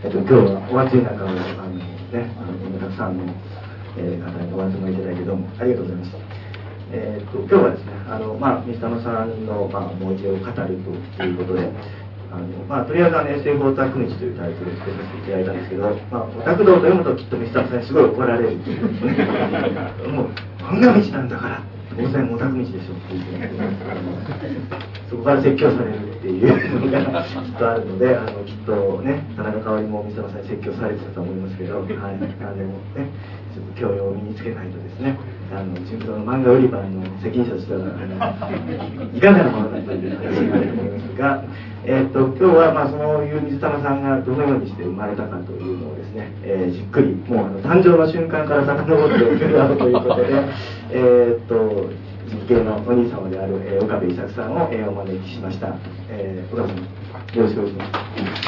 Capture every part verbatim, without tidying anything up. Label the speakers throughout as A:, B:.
A: えっと、今日はお暑い中をあの、ね、あのこんなたくさんの、えー、方にお集まりいただいてどうもありがとうございました。えー、っと今日はですね、あの、まあ、水玉さんの、まあ、思い出を語るということで、あのまあ、とりあえずあの エスエフ オタク道というタイトルをつけさせていただいたんですけど、まあ、オタク道と読むときっと水玉さんにすごい怒られるっていうですねもう漫画道なんだから当然オタク道でしょっていうそこから説教されるっていうのがきっとあるので、あのきっとね、田中香織も水玉さんに説教されてたと思いますけど、はい、あでもね、ちょっと教養を身につけないとですね、あの自分の漫画売り場の責任者としてはあのいかがなものだという話になると思いますが、えー、っと今日はまあそういう水玉さんがどのようにして生まれたかというのをですね、えー、じっくりもうあの誕生の瞬間から遡っていくだろうということで、えー、っと実刑のお兄様である、えー、岡部伊作さんを、えー、お招きしました。えー、岡部さん、よろしくお願いします。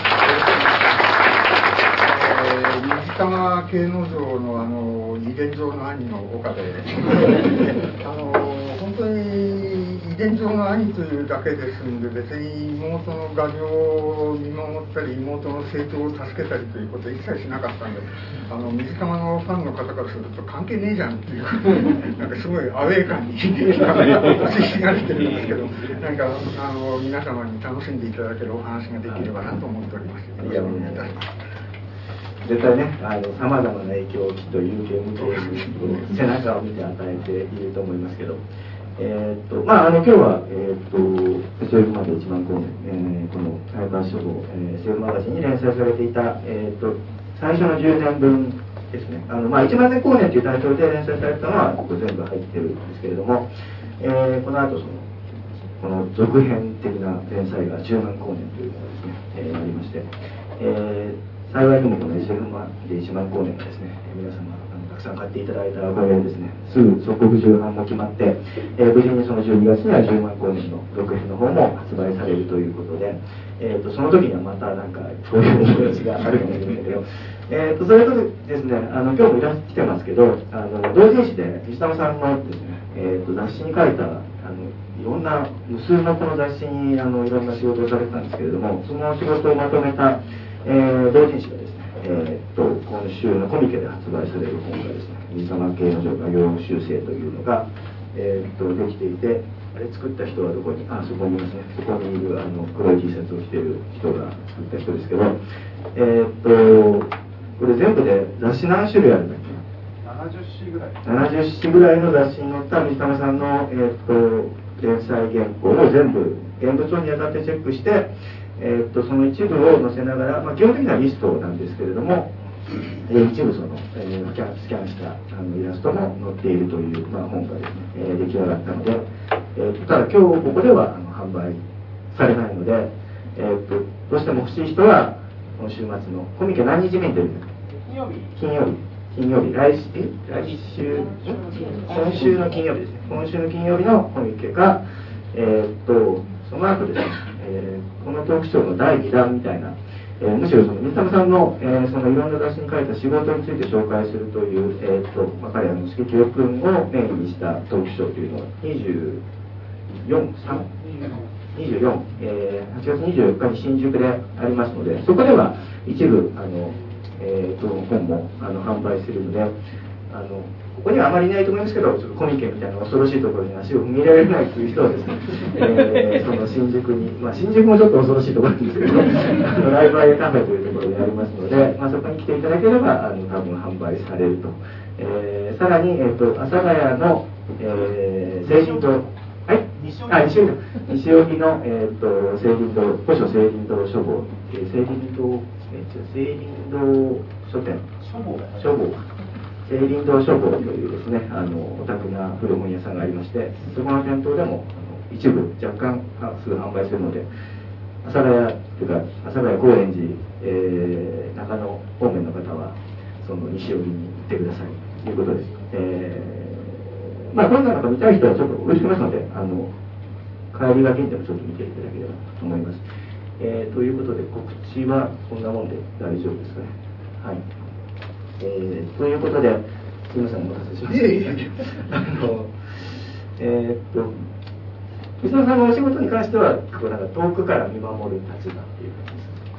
B: 水玉慶之丞のあの遺伝上の兄の岡部あの本当に遺伝上の兄というだけですんで、別に妹の画像を見守ったり妹の成長を助けたりということは一切しなかったんで、あの水玉のファンの方からすると関係ねえじゃんっていうなんかすごいアウェー感に押ししがれてるんですけど、なんかあの皆様に楽しんでいただけるお話ができればなと思っております。よろしくお願いいたします。
A: 絶対ね、さまざまな影響をきっと有形無形に背中を見て与えていると思いますけど、えー、っとまああの今日は、えー、っと エスエフ までいちまんこうねん、えー、この早川書房、えー、エスエフ マガジンに連載されていた、えー、っと最初のじゅうねんぶんですね、あの、まあ、いちまんねんこうねんというタイトルで連載されたのはここ全部入ってるんですけれども、えー、この後そのこの続編的な連載がじゅうまんこうねんというのがですね、えー、ありまして、えー幸いにもこの エスエフ でいちまんこうねんがですね、皆様あのたくさん買っていただいたおかげでですね、すぐ即刻重版も決まって、えー、無事にそのじゅうにがつにはじゅうまんこうねんの続編の方も発売されるということで、えー、とその時にはまたなんかこういうお話があるかもしれないけど、えー、とそれとですね、あの今日もいらしてますけど、あの同人誌で石玉さんのですね、えー、と雑誌に書いたあのいろんな無数のこの雑誌にあのいろんな仕事をされてたんですけれども、その仕事をまとめたえー、同人誌がですね、えー、っと今週のコミケで発売される本がですね、水玉慶之丞画業修正というのが、えー、っとできていて、あれ作った人はどこに、あそこにいますね、そこにいるあの黒い T シャツを着ている人が作った人ですけど、えー、っとこれ全部で雑誌何種類あるんだっけ？
B: ななじゅっしぐらい。
A: ななじゅっしぐらいの雑誌に載った水玉さんの、えー、っと連載原稿を全部現物をにあたってチェックして。えー、っとその一部を載せながら、まあ、基本的にはリストなんですけれども、えー、一部その、えー、スキャン、スキャンしたあのイラストも載っているという、まあ、本がですね、えー、出来上がったので、えー、ただ今日ここではあの販売されないので、えー、っとどうしても欲しい人は今週末のコミケ何日目に出るんですか？
B: 金曜日
A: 金曜日金曜日来週来週今週の金曜日ですね、今週の金曜日のコミケが、えー、っとその後ですね、えー、このトークショーのだいにだんみたいな、えー、むしろその水玉さんの、えー、そのいろんな雑誌に書いた仕事について紹介するという、えーとまあ、彼らの刺激を君をメインにしたトークショーというのがにじゅうよん、さん、にじゅうよん、えー、はちがつにじゅうよっかに新宿でありますので、そこでは一部あの、えー、と本もあの販売するので、あのここにはあまりいないと思いますけど、ちょっとコミケみたいな恐ろしいところに足を踏み入れられないという人はですね、えー、その新宿に、まあ、新宿もちょっと恐ろしいところなんですけど、あのライブアイカフェというところでありますので、まあ、そこに来ていただければあの多分販売されると、えー、さらに、えー、と阿佐ヶ谷の、えー、成人堂、はい、あ西荻西荻の、えー、と成人堂、古書成人堂書房、えー、成人堂、えー、成人堂書店、書房書房成林堂書房というですね、あのお宅な古本屋さんがありまして、そこの店頭でもあの一部若干すぐ販売するので、阿佐ヶ谷というか阿佐ヶ谷高円寺、えー、中野方面の方はその西荻に行ってくださいということです。えー、まあどんなのか見たい人はちょっとおろしくますので、あの帰りがけにでもちょっと見ていただければと思います。えー、ということで告知はこんなもんで大丈夫ですかね。はい。えー、ということで、すみません、お待たせしました。あの、えー、っと、水野さんのお仕事に関しては、こうなんか遠くから見守る立場っていう感じですか？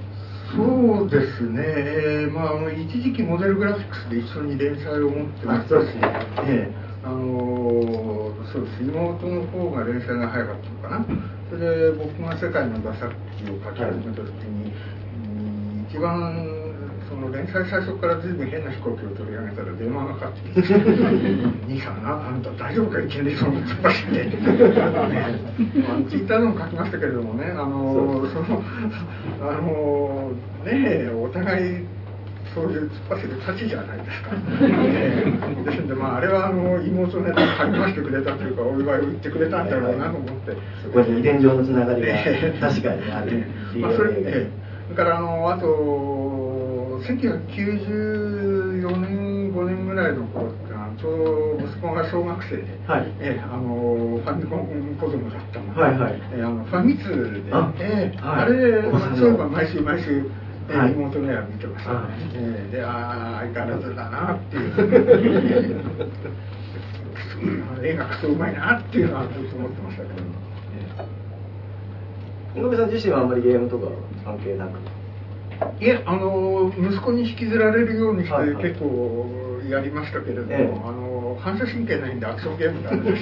B: そうですね、えーまあ、あの一時期モデルグラフィックスで一緒に連載を持ってましたし、えーあのー、そうです、妹の方が連載が早かったのかな。それで僕が世界の打作機を書き始めた時に、うん、一番その連載最初から随分変な飛行機を取り上げたら電話がかかってきて「兄さんあんた大丈夫かいきなりそんな突っ走って」ツイッターでも書きましたけれどもね、あのそのあのねえお互いそういう突っ走る価値じゃないですか。ですので、まあ、あれはあの妹ね励ましてくれたというかお祝いを言ってくれたんだろうなと思って、
A: そこに遺伝上のつながりが確かにある。
B: まあそれで、だからあのあとせんきゅうひゃくきゅうじゅうよねんごねんぐらいの頃ってのはちょうど息子が小学生で、はい、えあのファミコン子供だったので、はいはい、えあのファミ通で、あ, えーはい、あれでそういえば毎週毎週えーはい、妹の絵は見てました、ね、えー、で、ああ相変わらずだなっていう絵がクソうまいなっていうのはずっと思ってましたけど、
A: 井上さん自身はあんまりゲームとか関係なく？
B: いえ、あの息子に引きずられるようにして結構やりましたけれども、はいはい、あの反射神経ないんでアクションゲームなんです、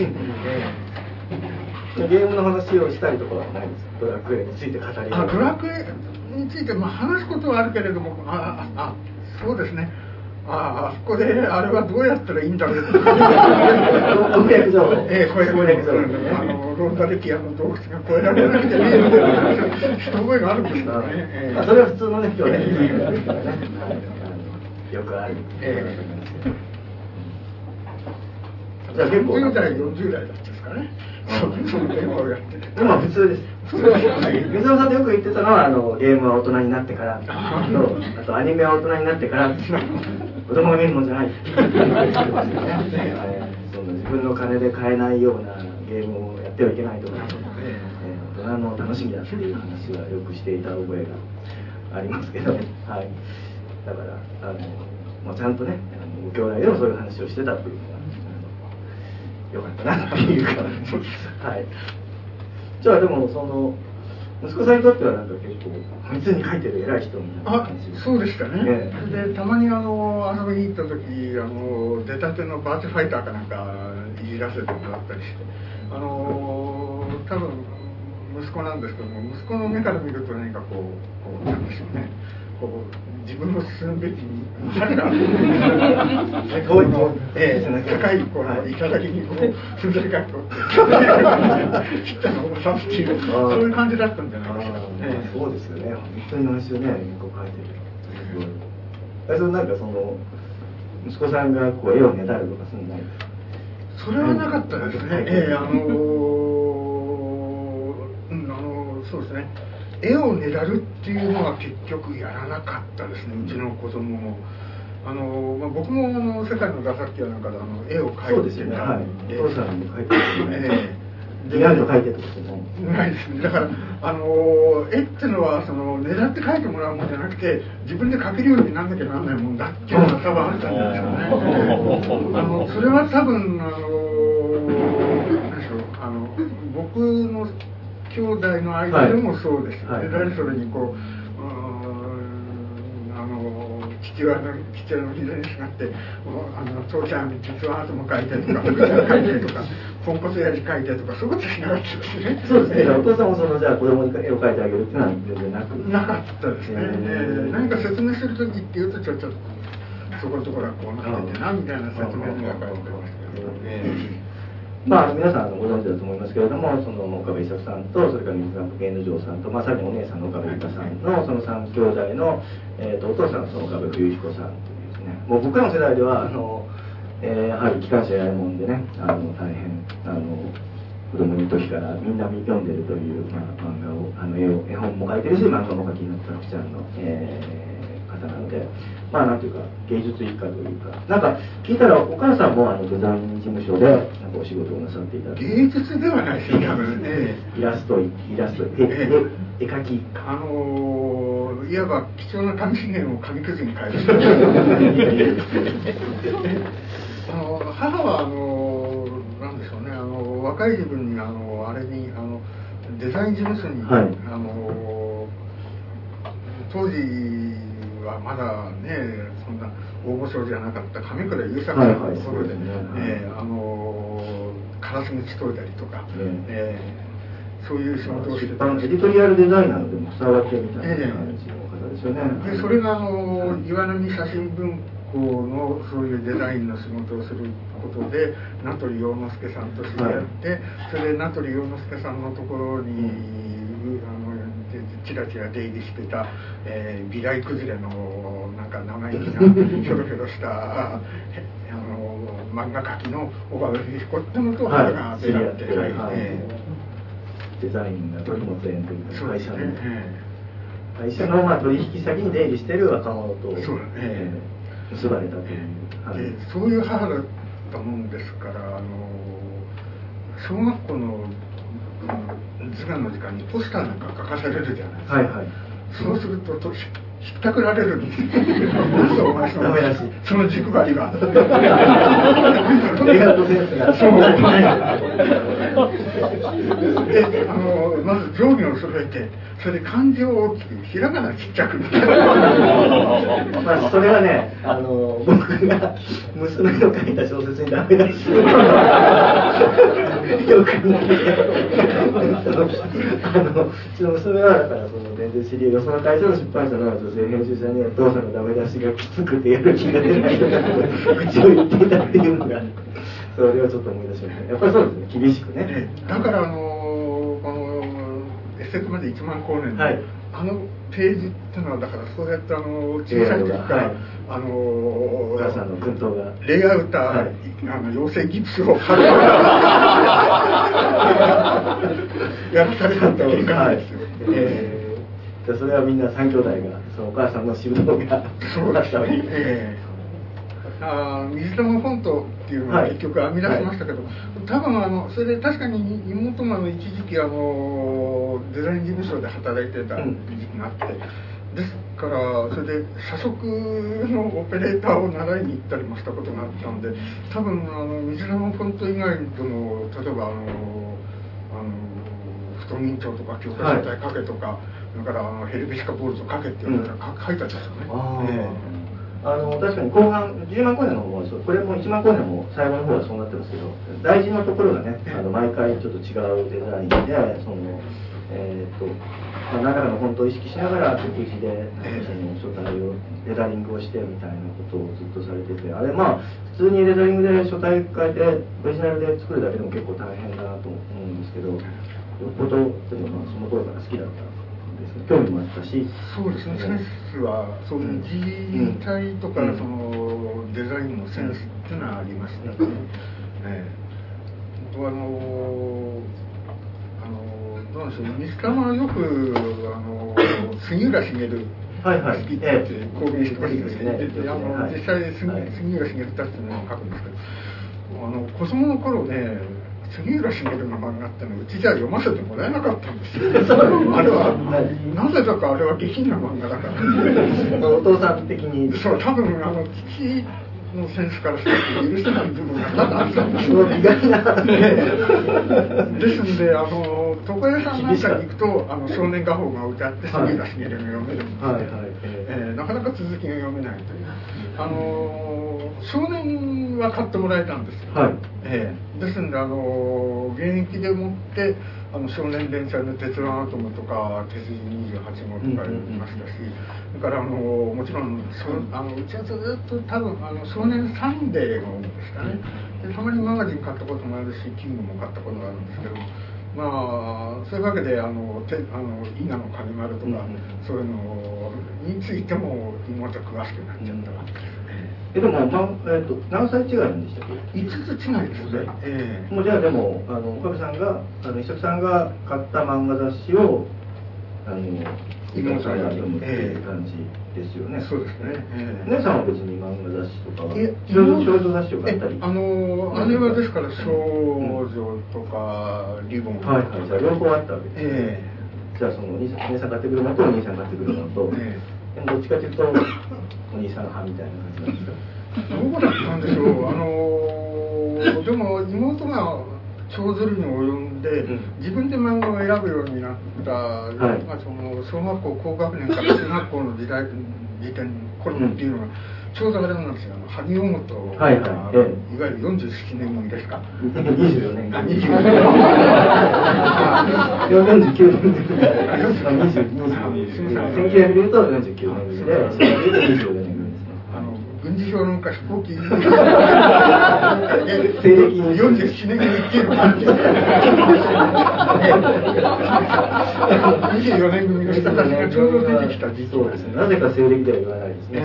A: えー、ゲームの話をしたりとかはないですか？ドラクエについて語り合う。
B: あ、ドラクエについて、まあ、話すことはあるけれども、あああそうですね、ああそこであれはどうやったらいいんだろう
A: 攻略情報、
B: ええ、攻略情報、あのロンダレキアの洞窟が越えられなくてねえので一覚えがあるんですけどね、
A: ええ、まあ、それは普通のね今日ねですからね、よくある、え
B: え、じゃあ結構よんじゅう代よんじゅう代だったんですかね、その電話をやってて、
A: 今普通です。水野さんとよく言ってたのはあのゲームは大人になってからと、あとアニメは大人になってから子供が見るもんじゃないって言ってましたね。その自分の金で買えないようなゲームをやってはいけないとか、えー、大人の楽しみだっていう話はよくしていた覚えがありますけど、はい、だからあの、まあ、ちゃんとねご兄弟でもそういう話をしてたっていうのがよかったなっていうかはい。じゃあでもその息子さんにとってはなんか結構普通に書いてる偉い人みたいな感じ。
B: あ、そうでしたね。ねでたまにあの遊びに行った時あの出たてのバーチファイターかなんかいじらせてもらったりして、あの多分息子なんですけども息子の目から見ると何かこうこうなんでしょうね。こう自分の進むべき春がこういうえー、高いこの頂にこうふんぞり返ってちっちゃなおばさんっていうそういう感じだったんじゃないですか、
A: ね、そうですよね。本当に話をねこう描いてる。え、そのなんかその息子さんがこう絵をねだるとかするのないですか？
B: それはなかったですね。ええー、あのー、うん、あのー、そうですね。絵をねだるっていうのは結局やらなかったですね、うちの子供も。あの、まあ、僕もあの世界の打作機やなんかであの絵を描いてたんで、
A: はい、お父さんに描いてるね。えー、で、描いてるってこと
B: ないですね。だからあの絵っていうのはそのねだって描いてもらうもんじゃなくて自分で描けるようになんなきゃならないもんだっていうのが多分あったんじゃないですかね。あのそれは多分あの何でしょう、あの僕の兄弟の間でもそうです、はい、で誰それにこう、うーんあの父親の父親の膝にすがってあの父ちゃん実はアートも描いてとか福ちゃん描いてとかポンコツ親父描いてとかそういうことしなかったですね。
A: そうですね。お父さんもそのじゃあ子供に絵を描いてあげるっていうのは全然なく
B: なかったですね。えー、何か説明する時っていうとちょっとそこのところはこうなっててなみたいな説明が書いてましたけどね。
A: まあ、皆さんご存知だと思いますけれども、その岡部伊作さんとそれから水上源之丞さんと、まあ、さらにお姉さんの岡部由香さんのそのさん兄弟の、えー、とお父さんのその岡部冬彦さんというですね、もう僕らの世代ではあの、えー、やはり機関車やもんでね、あの大変あの子供の時からみんな読んでるという、まあ、漫画をあの絵を絵本も描いてるし漫画も描きになった福ちゃんの、えー、方なので。まあなんていうか芸術一家というか、なんか聞いたらお母さんもあのデザイン事務所でなんかお仕事をなさっていた。
B: 芸術ではないですね。多分ね。
A: イラストイラスト絵絵絵描き。
B: あのー、いわば貴重な紙資源を紙くずに変える。あの母はあのなんでしょうね、あの若い自分にあのあれにあのデザイン事務所に、はい、あの当時はまだねそんな大御所じゃなかった亀倉優作のところで、えー、あのカラス口解いたりとか、ねえー、そういう仕事をしてた
A: エディトリアルデザイナーでも伝わってみたいな感じの方ですよね、
B: えー、でそれがあの岩波写真文庫のそういうデザインの仕事をすることで名取陽之介さんと知り合って、はい、それで名取陽之介さんのところに、うん、あのチラチラ出入りしてた、えー、美大崩れのなんか生意気なひょろひょろしたあの漫画描きの小川秀彦ってのと母が出会って、はいはいえ
A: ー、デザインがとても全というか会社の、ねえー、会社のまあ取引先に出入りしてる若者とそう、ねえー、結ばれたという、
B: はい、でそういう母だったもんですからあの小学校の図画の時間にポスターなんか書かされるじゃないですか、はいはい、そうするととひったくられるんですよお前そのその軸張りは
A: レイアウトセンスがそう
B: であのまず上下を揃えてそれで漢字を大きくひらがなちっちゃく
A: まあそれはねあの僕が娘の書いた小説にダメだしよくあのうちの娘はだからその全然知り合いがその会社の出版社の女性編集者にお父さんのダメ出しがきつくてやる気が出ないとか口を言っていたっていうのがそれをちょっと思い出しましたやっぱりそうですね厳しくね
B: だからあのこのエスエフまでいちまん光年の、はい、あのページっていうのはだからそうやってあの小さい時から、はい、あの
A: お母さんの奮闘が
B: レイアウター、はい、あの養成ギプスを貼るやらされたっていう感じですよ、はい
A: えー、それはみんな三兄弟がそのお母さんの指導が
B: そうだしたわけです、えーあ水玉フォントっていうのを結局編み出しましたけど、はいはい、多分あのそれで確かに妹が一時期あのデザイン事務所で働いてた時期があって、うん、ですからそれで写植のオペレーターを習いに行ったりもしたことがあったんで多分あの水玉フォント以外でも例えばあのあの太銀帳とか強化書体書けとか、はい、だからあのヘルベシカボールと書けって言われたら、うん、書いたんですよね。
A: あの確かに後半じゅうまん光年の方はこれもいちまん光年も最後の方はそうなってますけど大事なところがねあの毎回ちょっと違うデザインでそのえー、っとまあ、何らかのフォントを意識しながら独自でその書体をレザリングをしてみたいなことをずっとされててあれまあ普通にレザリングで書体変えてオリジナルで作るだけでも結構大変だなと思うんですけどよっぽどでもまあその頃から好きだった興味もあったし
B: そうですねセンスはそういう字体とかそのデザインのセンスっていうのはありましたね、うんえー、あのあのどうなんでしょう水玉はよくあの杉浦茂
A: はいはい、
B: 好きって公言してましたね。で、あの実際杉浦茂たっていうのを書くんですけど、あの子供の頃ね。杉浦茂の漫画ってのうちじゃ読ませてもらえなかったんですよあれはなぜだかあれは下品な漫画だから
A: お父さん的に
B: そう多分あの父のセンスからして許せない部分が多々あったんですよ
A: 意外な
B: ですんであの床屋さんなんかに行くとあの少年画報が置いてあって杉浦茂が読めるんですけど、はいはいえー、なかなか続きが読めないというあの少年は買ってもらえたんですよ、はいえー、ですんであの現役でもってあの少年連載の鉄腕アトムとか鉄人にじゅうはち号とか読みましたし、うんうん、だからあのもちろんそあのうちはずっと多分あの少年サンデーが多いんですかねでたまにマガジン買ったこともあるしキングも買ったことがあるんですけどまあそういうわけであのてあの伊賀の金丸とか、うんうん、そういうのについても妹は詳しくなっちゃったわけです、うん
A: えでも、まえー、と何歳違いなんでしたっけ？
B: いつつ違いですね。
A: えー、もうじゃあでもあの岡部さんがあの伊作さんが買った漫画雑誌をあの妹さんが読むっていう感じですよね。
B: そうですね。
A: えー、姉さんは別に漫画雑誌とか少女雑誌を買ったり。
B: あの姉はですから少女とかリボンとか、
A: はいはい、じゃあ両方あったわけですね。えー、じゃあその姉さん買ってくるのとお兄さん買ってくるのと。えーどっちかというとお兄さん派みたいな感じなんですか？
B: どうだったんでしょう。あのでも妹が長ずるに及んで、うん、自分で漫画を選ぶようになった、はい、まあ、その小学校高学年から中学校の時代時点頃っていうのが、うん、ちょうどあれなんですよ、萩尾本が、はいはい、ええ、いわゆるよんじゅうななねん組ですか。
A: にじゅうよねんか。にじゅうよねん。よんじゅうきゅうねん組。せんきゅうひゃくで言うとよんじゅうきゅうねん組で、せんきゅうひゃくで言うとにじゅうよねん組ですね。
B: あの軍事評論家飛行機西暦によんじゅうななねん組っていうのがあってにじゅうよねん組の人たちがちょうど出てきた時期
A: そうですね。なぜか西暦では言わないですね。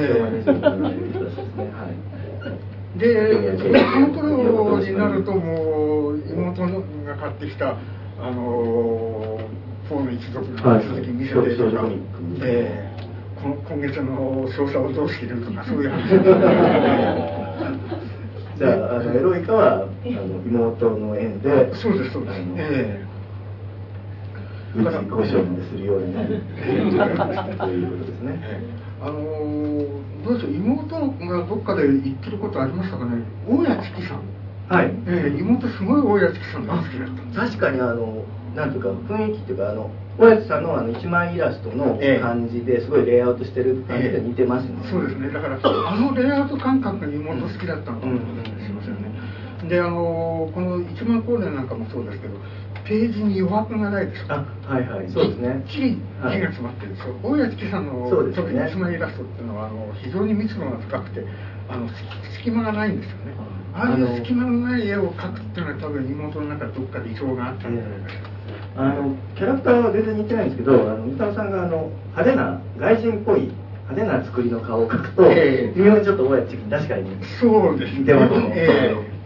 B: で、その頃になるともう妹が買ってきたあのフォーの一族の続き見せてとか、えー今月の捜査をどうしてるとかそういう話
A: じゃあ、あのエロイカはあの妹の縁で
B: そうですそうですえ
A: えー、うち交渉までするようになるということですね。
B: あのどうでしょう、妹がどっかで言ってることありましたかね。大谷月さん、はい、えー、妹すごい大谷月さんが好きだった。
A: 確かにあのなんというか雰囲気っていうかあの大谷さんのあの一枚イラストの感じですごいレイアウトしてる感じで似てますね、え
B: え、そうですね。だからあのレイアウト感覚に妹好きだったのかもしれませんね、うん、であのこの一番後年なんかもそうですけどページに余白がないでしょ。
A: あ、はいはい、そうですね。
B: きっちり字が詰まってるんですよ。大谷月さんの特に一枚イラストっていうのはあの非常に密度が深くてあの隙間がないんですよね。ああいう隙間のない絵を描くっていうのは多分妹の中でどっかで意表があったんじゃないかしら。
A: あのキャラクターは全然似てないんですけど、あの三田さんがあの派手な外人っぽい派手な作りの顔を描くと、えー、微妙にちょっと大谷月確かに
B: そうですね。
A: 似てますね。えー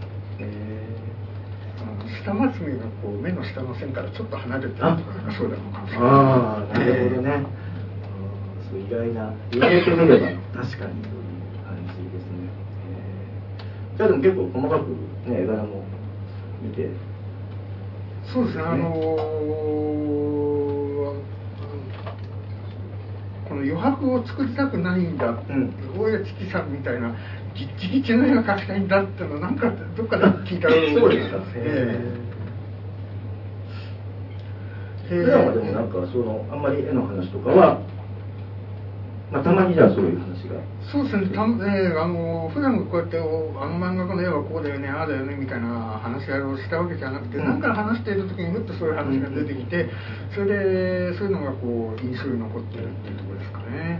B: 下まつげがこう目の下の線からちょっと離れてるとかなんかそうだのかもしれない。
A: ああ、なるほどね。そう意外な言われてみれば確かにそういう感じですね。えー、じゃあでも結構細かくね絵柄も見て。
B: そうですね。あのー、この余白を作りたくないんだ。うん、大谷月さんみたいな。ギッチギチの絵が描きたいんだってのなんかどっかで聞いたら
A: そうですか。ええ。普段はでもなんかそのあんまり絵の話とかは、まあたまにじゃあそういう話が。
B: そうですね。たえー、あの普段こうやってあの漫画家の絵はこうだよねああだよねみたいな話し合いをしたわけじゃなくて、うん、なんか話している時にふっとそういう話が出てきて、うん、それでそういうのがこう印象に残ってるっていうところですかね。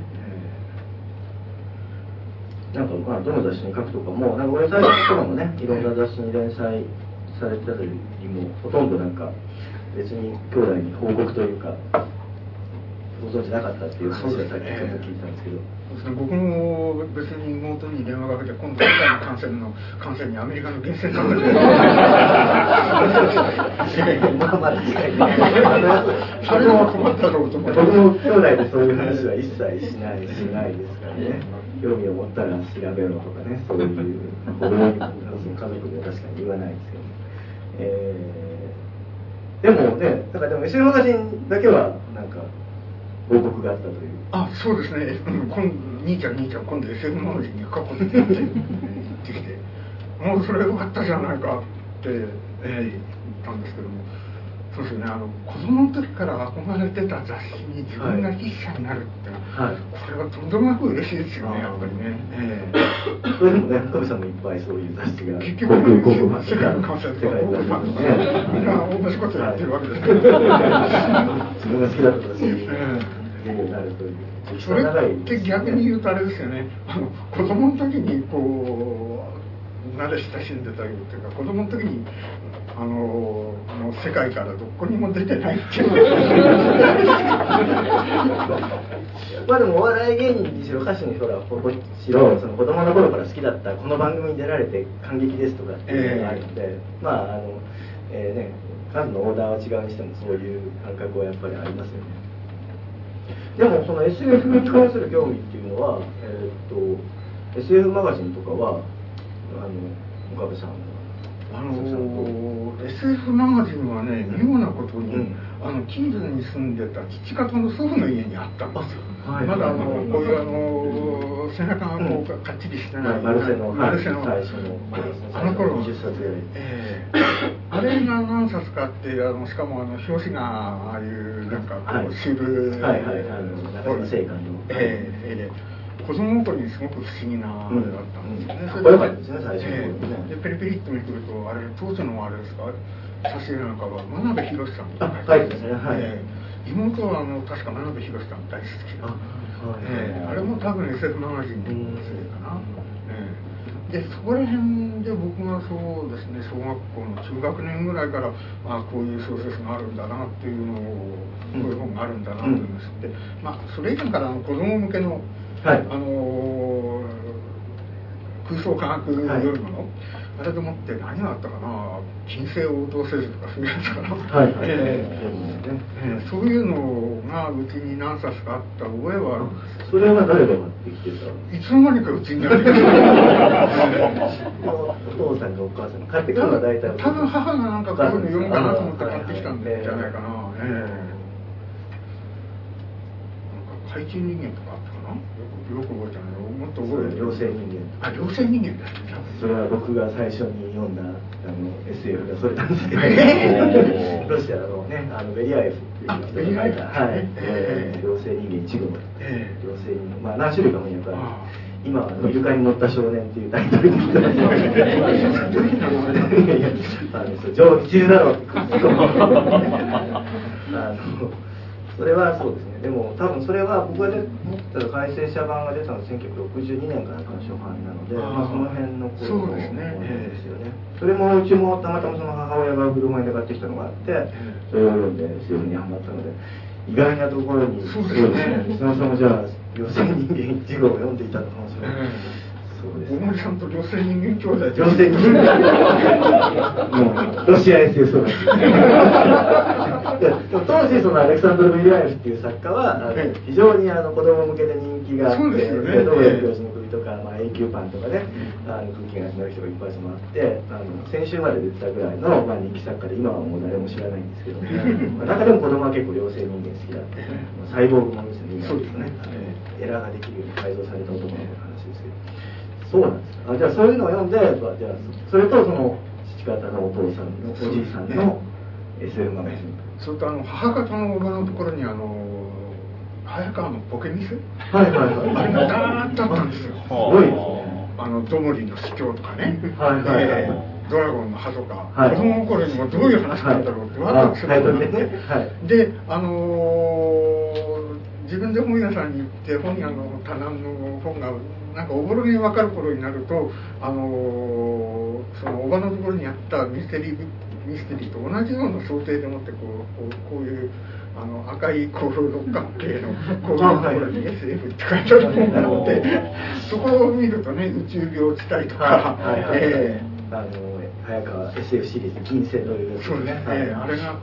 A: なんかまあどの雑誌に書くとかも、なんか俺最初とかもね、いろんな雑誌に連載されてた時もほとんどなんか別に兄弟に報告というかご存知なかったっていう話をさっきちょっと聞いたんですけど。
B: そうですね。僕も別に妹に電話かけて今度世界の感染の感染にアメリカの厳選かけて。
A: まあまあ確かにね。
B: それは困ったろうと思って。
A: 僕も兄弟でそういう話は一切しないしないですからね。興味を持ったら調べろとかね、そういう子供に家族では確かに言わないですけど、えー、でもね、なんかでも エスエフ マガジンだけはなんか報告があったという。
B: あ、そうですね。今兄ちゃん兄ちゃん今度 エスエフ マガジンに書くことになって言ってきて、もうそれよかったじゃないかって、えー、言ったんですけども。そうですね、あの子供の時から憧れてた雑誌に自分が筆者になるってのは、はい、これはとんでもなく嬉しいですよね、やっぱりね。え
A: ー、それでもね、深部さんもいっぱいそういう雑誌が
B: 結局、世界の感染とか、みんな同じことやってるわけですから、
A: 自分が好きだった雑誌に出るようになるという。
B: それって逆に言うとあれですよね、あの子供の時にこう慣れ親しんでたよっていうか、子供の時にあの世界からどこにも出てないっていう
A: まあでもお笑い芸人にしろ歌手にしろしろその子供の頃から好きだったこの番組に出られて感激ですとかっていうのがあるので、えー、まああの、えー、ね数のオーダーは違うにしてもそういう感覚はやっぱりありますよね。でもその エスエフ に関する興味っていうのは、えー、っと エスエフ マガジンとかはあの岡部さん
B: あのー、エスエフ マガジンはね、妙なことに、うん、あの近所に住んでた父方の祖父の家にあったんですよ。はい、まだあのこういうあの背中がこうかっちりしてない、
A: マルセの
B: マルセの
A: 最初の
B: あの頃
A: にじゅっさつぐらい、
B: えー、あれが何冊かあって、あのしかもあの表紙がああいうなんかこうシール、
A: はいはい、あの中島聖館の、
B: えーえー、子供の頃にすごく不思議なあれだったんですよね。
A: かっこよかったですね、最初の頃ね。
B: でペリペリっとめくると、あれ当時のあれですか、挿絵なんかは真鍋宏さん
A: が書いてますね。はい。
B: 妹はあの確か真鍋宏さん大好きだ。えー、あれも多分 エスエフ マガジンのせいかな、えー、でそこら辺で僕がそうですね、小学校の中学年ぐらいから、あこういう小説があるんだなっていうのを、こういう本があるんだなというのを知って、まあそれ以前からあの子供向けの、はい、あのー、空想科学読むもの、はい、あれでもって何があったかな、金星応答せずとかそういうやつかな、はいはい、えーえー、そういうのがうちに何冊かあった覚えはあるんです。
A: それは誰が持ってきてた？
B: いつの間にかうちにある。
A: お父さんかお母さんが買ってくるのは大体
B: 多分母がなんかこういうの読むかなと思って買ってきたんじゃないかな。えー、なんか怪獣人間とかあったかな、よくよく覚えてない。もっと覚えてる。
A: 妖精人間。
B: あ、妖精人間だ。
A: それは僕が最初に読んだあの エスエフ がそれなんですけど、えー、ロシアのね、あのベリアエフっていう人が書いた、はい、えー、妖精人間いちごう、えー、妖精人間、まあ何種類かもやっぱり。今はイルカに乗った少年っていうタイトルにしてます。あの上中だろう。あのそれはそうですね。でも多分それは僕が持った改正写版が出たのはせんきゅうひゃくろくじゅうにねんからの初版なので、あまあその辺の頃のですね。ですよね。それもうちもたまたまその母親が古本屋で買ってきたのがあって、それを読んでそういうふうにハマったので。意外なところに、そうですね。砂さんもじゃあ、妖精人間いちごを読んでいたのかもしれない。そうですね。
B: 大森さんと妖精人間兄弟。
A: 妖精人間。もうロシア エスエフ そうです。でも当時そのアレクサンドル・ビリアエフっていう作家はあの非常にあの子供向けで人気があって、ドブレ教授の首とか、まあ、永久パンとかね、あの空気が始まる人がいっぱい集まって、あの先週まで出てたぐらいの、まあ、人気作家で今はもう誰も知らないんですけど、まあ、中でも子供は結構妖精人間好きだって、サイボーグものですよね、今ですね。エラーができるように改造された男の子の話ですけど。そうなんですか。あ、じゃあそういうのを読んで、まあ、じゃあそれとその父方のお父さんのおじいさんの エスエフ マガジン。
B: それとあの母方の馬のところにあの早川のポケミス、
A: はいはいはい、
B: あれがダーッとあったんですよ。
A: すごいですね。
B: あのドモリの司教とかね、
A: はいはいはい、
B: えー、ドラゴンの歯とか、
A: はい、
B: 子供の頃にもどういう話なんだろうってワクワクするのがあって、はい、であのー、自分で本屋さんに行って本屋の棚の本がなんかおぼろげに分かる頃になると、あのー、そのおばのところにあったミステリーミステリーと同じような想定でもってこう、こう、こういうあの赤いこう六角形のこういうところに エスエフ って書いてある本があってそこを見るとね、宇宙病地帯とか、え
A: ー、あの早川 エスエフ シリーズ金星のいう
B: そうね、えー、あれがあって、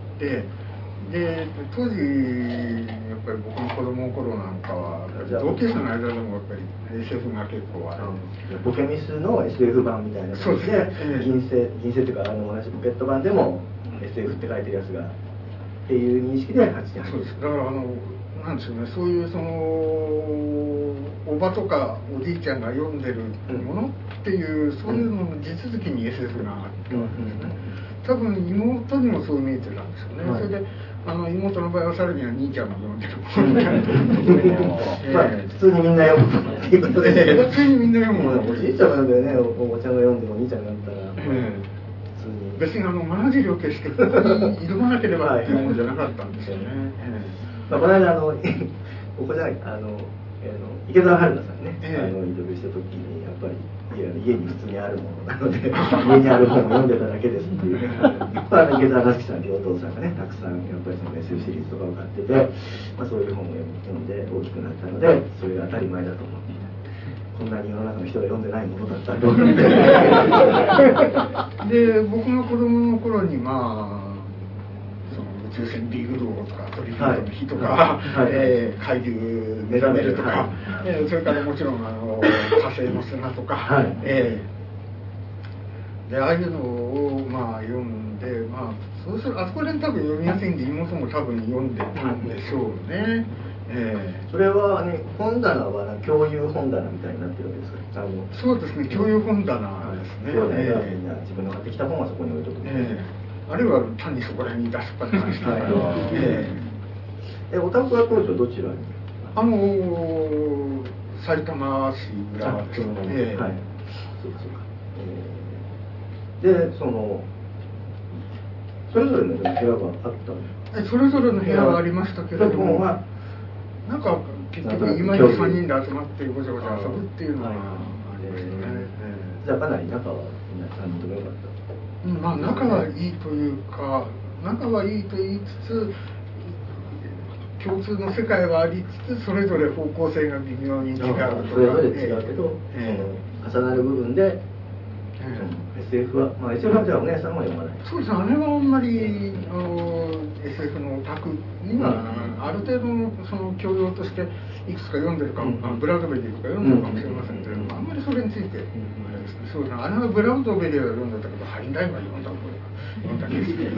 B: で当時やっぱり僕の子供の頃なんかは同級生の間でもやっぱり エスエフ が結構ある、
A: ポケミスの エスエフ 版みたいな感じで、銀星銀星っていうかあの同じポケット版でも エスエフ って書いてるやつがっていう認識ではちねん
B: そうです。だからあのなんですよね、そういうそのおばとかおじいちゃんが読んでるものっていう、うん、そういうのの地続きに エスエフ があったわけですね、うんうん、多分妹にもそう見えてたんですよね、はい、それであの妹の場合はさらには兄ちゃんも読んでる
A: まあ普通にみんな読むっていうことですけど、
B: 普通にみんな読む
A: おじいちゃんなんだよね、おばちゃんが読んでもお兄ちゃんが読んだら、うん
B: 別にあのマナジリを決してここに挑まなければっていうものじゃなかったんですよね。
A: まあこの間あのここじゃないあの、えー、の池澤春菜さんね、えー、あのインタビューした時にやっぱり家に普通にあるものなので家にある本を読んでただけですっていう、ね、一方あの池澤夏樹さんというお父さんがねたくさんやっぱりその エスエフ シリーズとかを買ってて、まあ、そういう本を読んで大きくなったのでそれが当たり前だと思っていた。こんなに世の中の人が読んでないものだったと思って
B: で僕が子供の頃にまあその宇宙船リーグローとかトリフィートの火とか、はい、えー、怪獣目覚めるとか、はい、えー、それからもちろんあの火星の砂とか、はい、えー、でああいうのをまあ読んで、まあそうするあそこで多分読みやすいんで妹も多分読んでたんでしょうね。 え
A: それは、ね、本棚は共有本棚みたいになってるわけですか？あの
B: そうですね、共有本棚ですね。
A: 兄弟がみんな自分の買ってきた本はそこに置いとく、
B: えー、あるいは単にそこら辺に出すパターンですね。
A: えお宅は当初どちらに？
B: あのー、埼玉市浦和ですね。えー、はい。
A: そうかそうか。えー、でそのそれぞれの部屋があったんですか？
B: それぞれの部屋はありましたけれども、なんか結局今にさんにんで集まってごちゃごちゃ遊ぶっていうのはありましたね。
A: じゃあかなり仲は皆さんとも良かった。
B: うん、まあ仲はいいというか、仲はいいと言いつつ共通の世界はありつつそれぞれ方向性が微妙に違うとか、
A: それぞれ違うけど、えー、重なる部分で、えー、エスエフ は、まあ、エスエフ はじゃあお姉さんは読まない。
B: そうですね、姉はあんまりあの エスエフ のオタクには、うん、ある程度のその教養としていくつか読んでるかも、うん、ブラウドベリーとか読んでるかもしれませんけど、うん、あんまりそれについて、うん、あれですね、そうですね、姉はブラウドベリーは読んでたけどハインラインは読んだ覚えが読んだケースで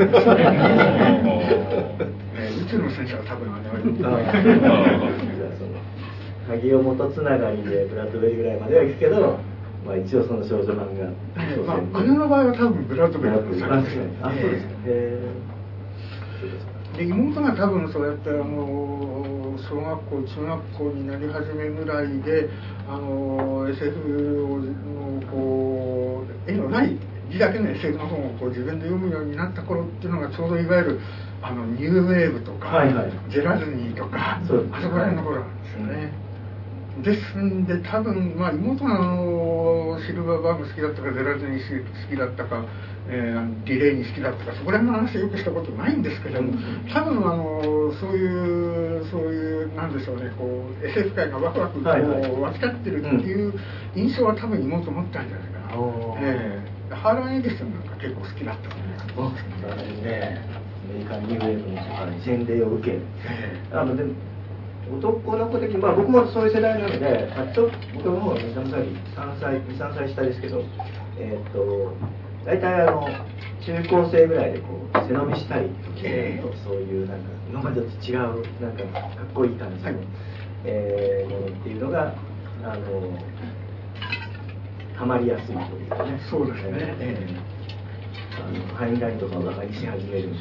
B: 宇宙の戦車は多分姉は読んでた。
A: 萩尾元つながりでブラッドベリーぐらいまでは行くけど、まあ、一応その少女漫画、
B: まあ、姉の場合は多分ブラッドベリーの作品です。
A: あ、そうですか。へ
B: ーで妹が多分そうやってあの小学校中学校になり始めぐらいであの エスエフ のこう絵のない字だけの エスエフ の本をこう自分で読むようになった頃っていうのがちょうどいわゆるあのニューウェーブとか、はいはい、ジェラズニーとか、あそこら辺の頃なんですよね。ですんで多分、まあ、妹があのシルバーバーグ好きだったかゼラズニー好きだったか、えー、ディレイに好きだったかそこら辺の話はよくしたことないんですけども、多分あのそういうそういうなんでしょうねこう エスエフ 界がワクワクこう、はいはい、沸き立ってるっていう印象は多分妹持ったんじゃないかな。えー、ハーラン・エディソンなんか結構好きだったと思います。
A: そうですね。アメリカンニューウェーブの世界に洗礼を受け、えー、あので男の子的に、まあ、僕もそういう世代なので、まあ、ちょっと僕もにさんさいさんさいにさんさい下ですけど、えー、っと大体あの中高生ぐらいでこう背伸びしたりとか、えー、そういうなんか今までと違うなんかかっこいい感じの、はいえー、ものっていうのがあのハマりやすいというかね。
B: そうですね。
A: えーあのハインラインとかをバカにし始める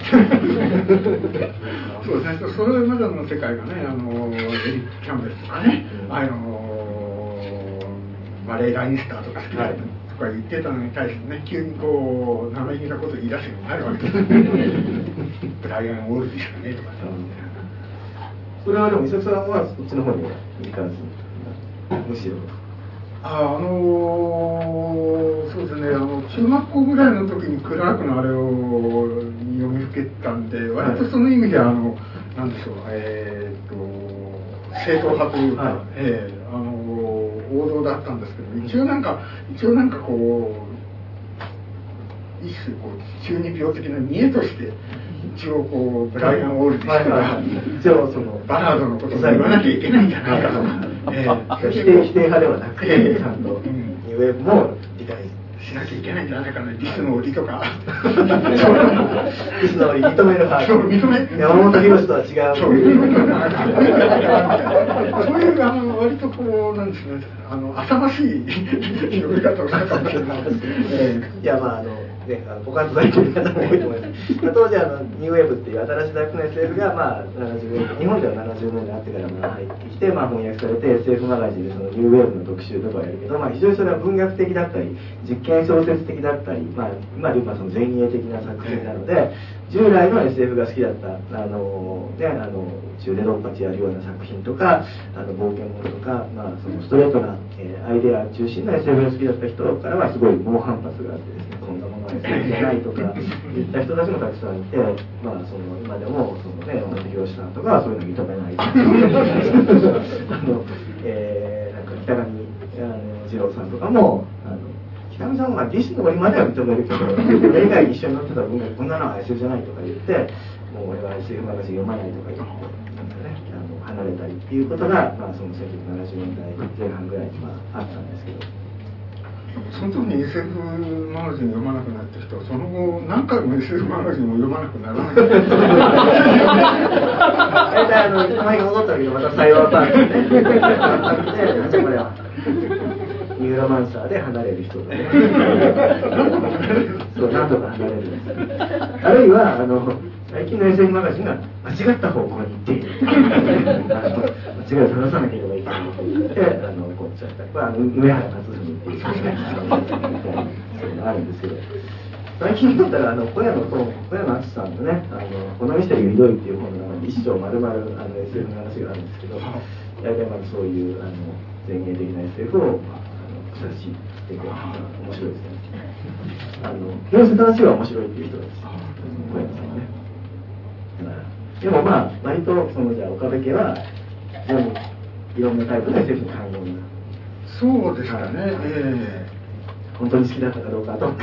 B: そうですね、それまでの世界がね、あのエリック・キャンベルとかね、うん、あのバレー・ラインスターとか好きだったとか言ってたのに対してね、急にこう生意気なことを言い出すようになるわけですブライアン・オールディスかねとかさ、うん、
A: それはでも伊作さんはそっちの方には行かずむしろ
B: あ, あのー、そうですねあの中学校ぐらいの時にクラークのあれを読み受けたんで割とその意味であの、はい、なんでしょうえー、っと正統派というか、はいえー、あの王道だったんですけど一応なんか一応なんかこう一種こう中二病的な見栄として一応こうブライアン・オールディスとか、はい、一応そのバラードのことを言わなきゃいけないんじゃないかとか、
A: えー、否定否定派ではなくて、えー、ちゃんと、うん、ニューウェーブも理解
B: しなきゃいけないんじゃないかな、リスの売りとか
A: リスの売り認める派、
B: そう認め
A: 山本博とは違う、
B: そういうあの割とこうなんですね、あの浅ましい読み方をしたかもしれないです
A: ね。いやまああのね、あのご活動に方も多いと思います。まあ、当時あのニューウェーブっていう新しいタイプの エスエフ が、まあ、ななじゅうねん日本ではななじゅうねんだいあってからまあ入ってきて、まあ、翻訳されて エスエフ マガジンでそのニューウェーブの特集とかをやるけど、まあ、非常にそれは文学的だったり実験小説的だったり、まあ、今で言うその前衛的な作品なので従来の エスエフ が好きだったあの、ね、あの宇宙でドンパチやるような作品とかあの冒険物とか、まあ、そのストレートな、えー、アイデア中心の エスエフ が好きだった人からはすごい猛反発があってですね、こんなものは エスエフ じゃないとか言った人たちもたくさんいて、まあ、その今でもその、ね、表博さんとかはそういうの認めないあの、えー、なんか北上あの二郎さんとかもあの北上さんはリスの割までは認めるけど映画に一緒に乗ってた文学こんなのは エスエフ じゃないとか言ってもう俺は エスエフ マガジン読まないとか言ってなんか、ね、あの離れたりっていうことが、まあ、そのせんきゅうひゃくななじゅうねんだいぜん半ぐらいに、まあ、あったんですけど。
B: その時に エスエフ マガジン読まなくなった人はその後何回も エスエフ マガジンを読まなくならない。
A: 大体あのたまに戻った時にまたサイバーパークでね、じゃあこれはニューロマンサーで離れる人がね、そう何度か離れるんです。あるいはあの最近の エスエフ マガジンが間違った方向に行っている。間違いを正さなければいけないと言ってあの怒っちゃったり、まあ、上原克文っていうそういうのがあるんですけど、最近だったらあの小山と小山敦さんのね、あのこのミステリーひどいっていう本の中に一章丸々あの エスエフ の話があるんですけど、大体まあそういうあの前衛的な エスエフ を、まあ、あの草しっていうか面白いですね。あの広瀬正しは面白いっていう人です。小山さんはね。でもまあ割とそのじゃあ岡部家は全部いろんなタイプの エスエフ の単語に。
B: そうですかね。ええ
A: 本当に好きだったかどうかと。あ、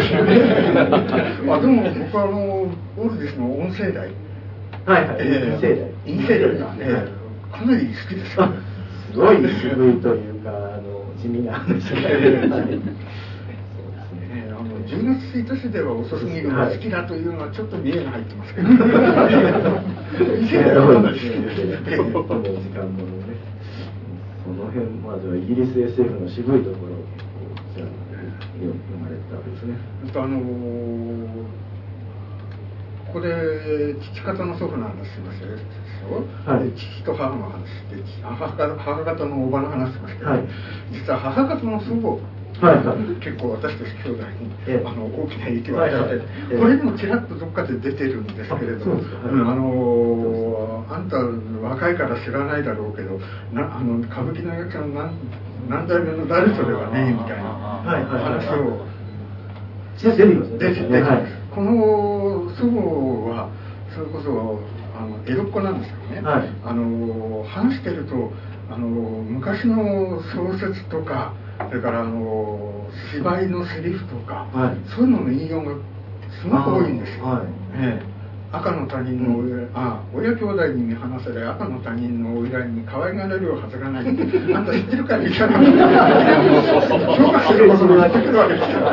B: でも僕はあのオルディスの音声代。
A: はいはい。
B: えー、音声代。音声代がね、かなり好きですよね。
A: すごい渋いというか、あの地味な話が。
B: じゅうがつついたちでは遅すぎるが好きだというのはちょっと見えが入ってますけど。
A: 時間ものね。その辺まあじゃあイギリス エスエフ の渋いところをじゃあ読まれたわけですね。
B: あのー、ここで父方の祖父の話しましたでしょ。はい、父と母の話で母母方のおばの話しましたけど、はい、実は母方の祖母。はいはい、結構私たち兄弟に、ええ、あの大きな影響を与えて、はいはい、これでもちらっとどっかで出てるんですけれども、あのあんた若いから知らないだろうけどなあの歌舞伎の役者の 何, 何代目の誰それはねみたいな話を
A: 出てるんですね。
B: この祖母はそれこそあの江戸っ子なんですよね。はい、あの話してるとあの昔の小説とかそれからあの芝居のセリフとか、はい、そういうのの引用がすごく多いんですよ。はい、ええ、赤の他人の、うん、あ親兄弟に話せれ赤の他人のお依頼に可愛がられるはずがない。あんた知ってるかみたいな。評価することが出てくるわけですよ。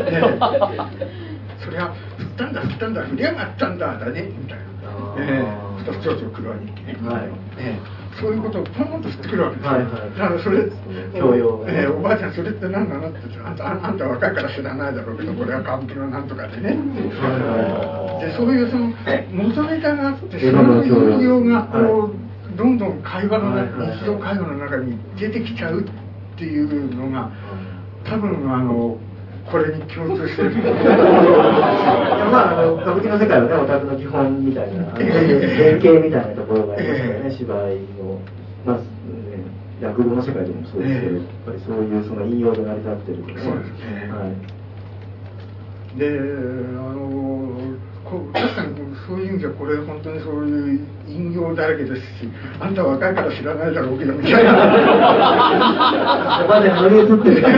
B: そりゃ振ったんだ振ったんだ振り上がったんだだねみたいな。ええ、二つ長女黒日記ね。はい。ええ。そういうことをポンと振ってくるわけですよ。はいはい、だからそれ、教養、えー、おばあちゃんそれって何なのってあんた、あんた若いから知らないだろうけどこれは歌舞伎のなんとかでね。でそういうその元ネタがあってその引用がこうどんどん会話の日常会話の中に出てきちゃうっていうのが多分あのこれに共通してる。いや
A: まああの歌舞伎の世界はねオタクの基本みたいな原型みたいなところがありますからね、芝居のまあ、ね、落語の世界でもそうですけど、やっぱりそういうその引用で成り立ってるとかね。そうですね。はい。
B: で、あのこ確かにそういう意味じゃこれ本当にそういう引用だらけですし、あんた若いから知らないだろうけどみたいな。
A: まだ乗り移ってる。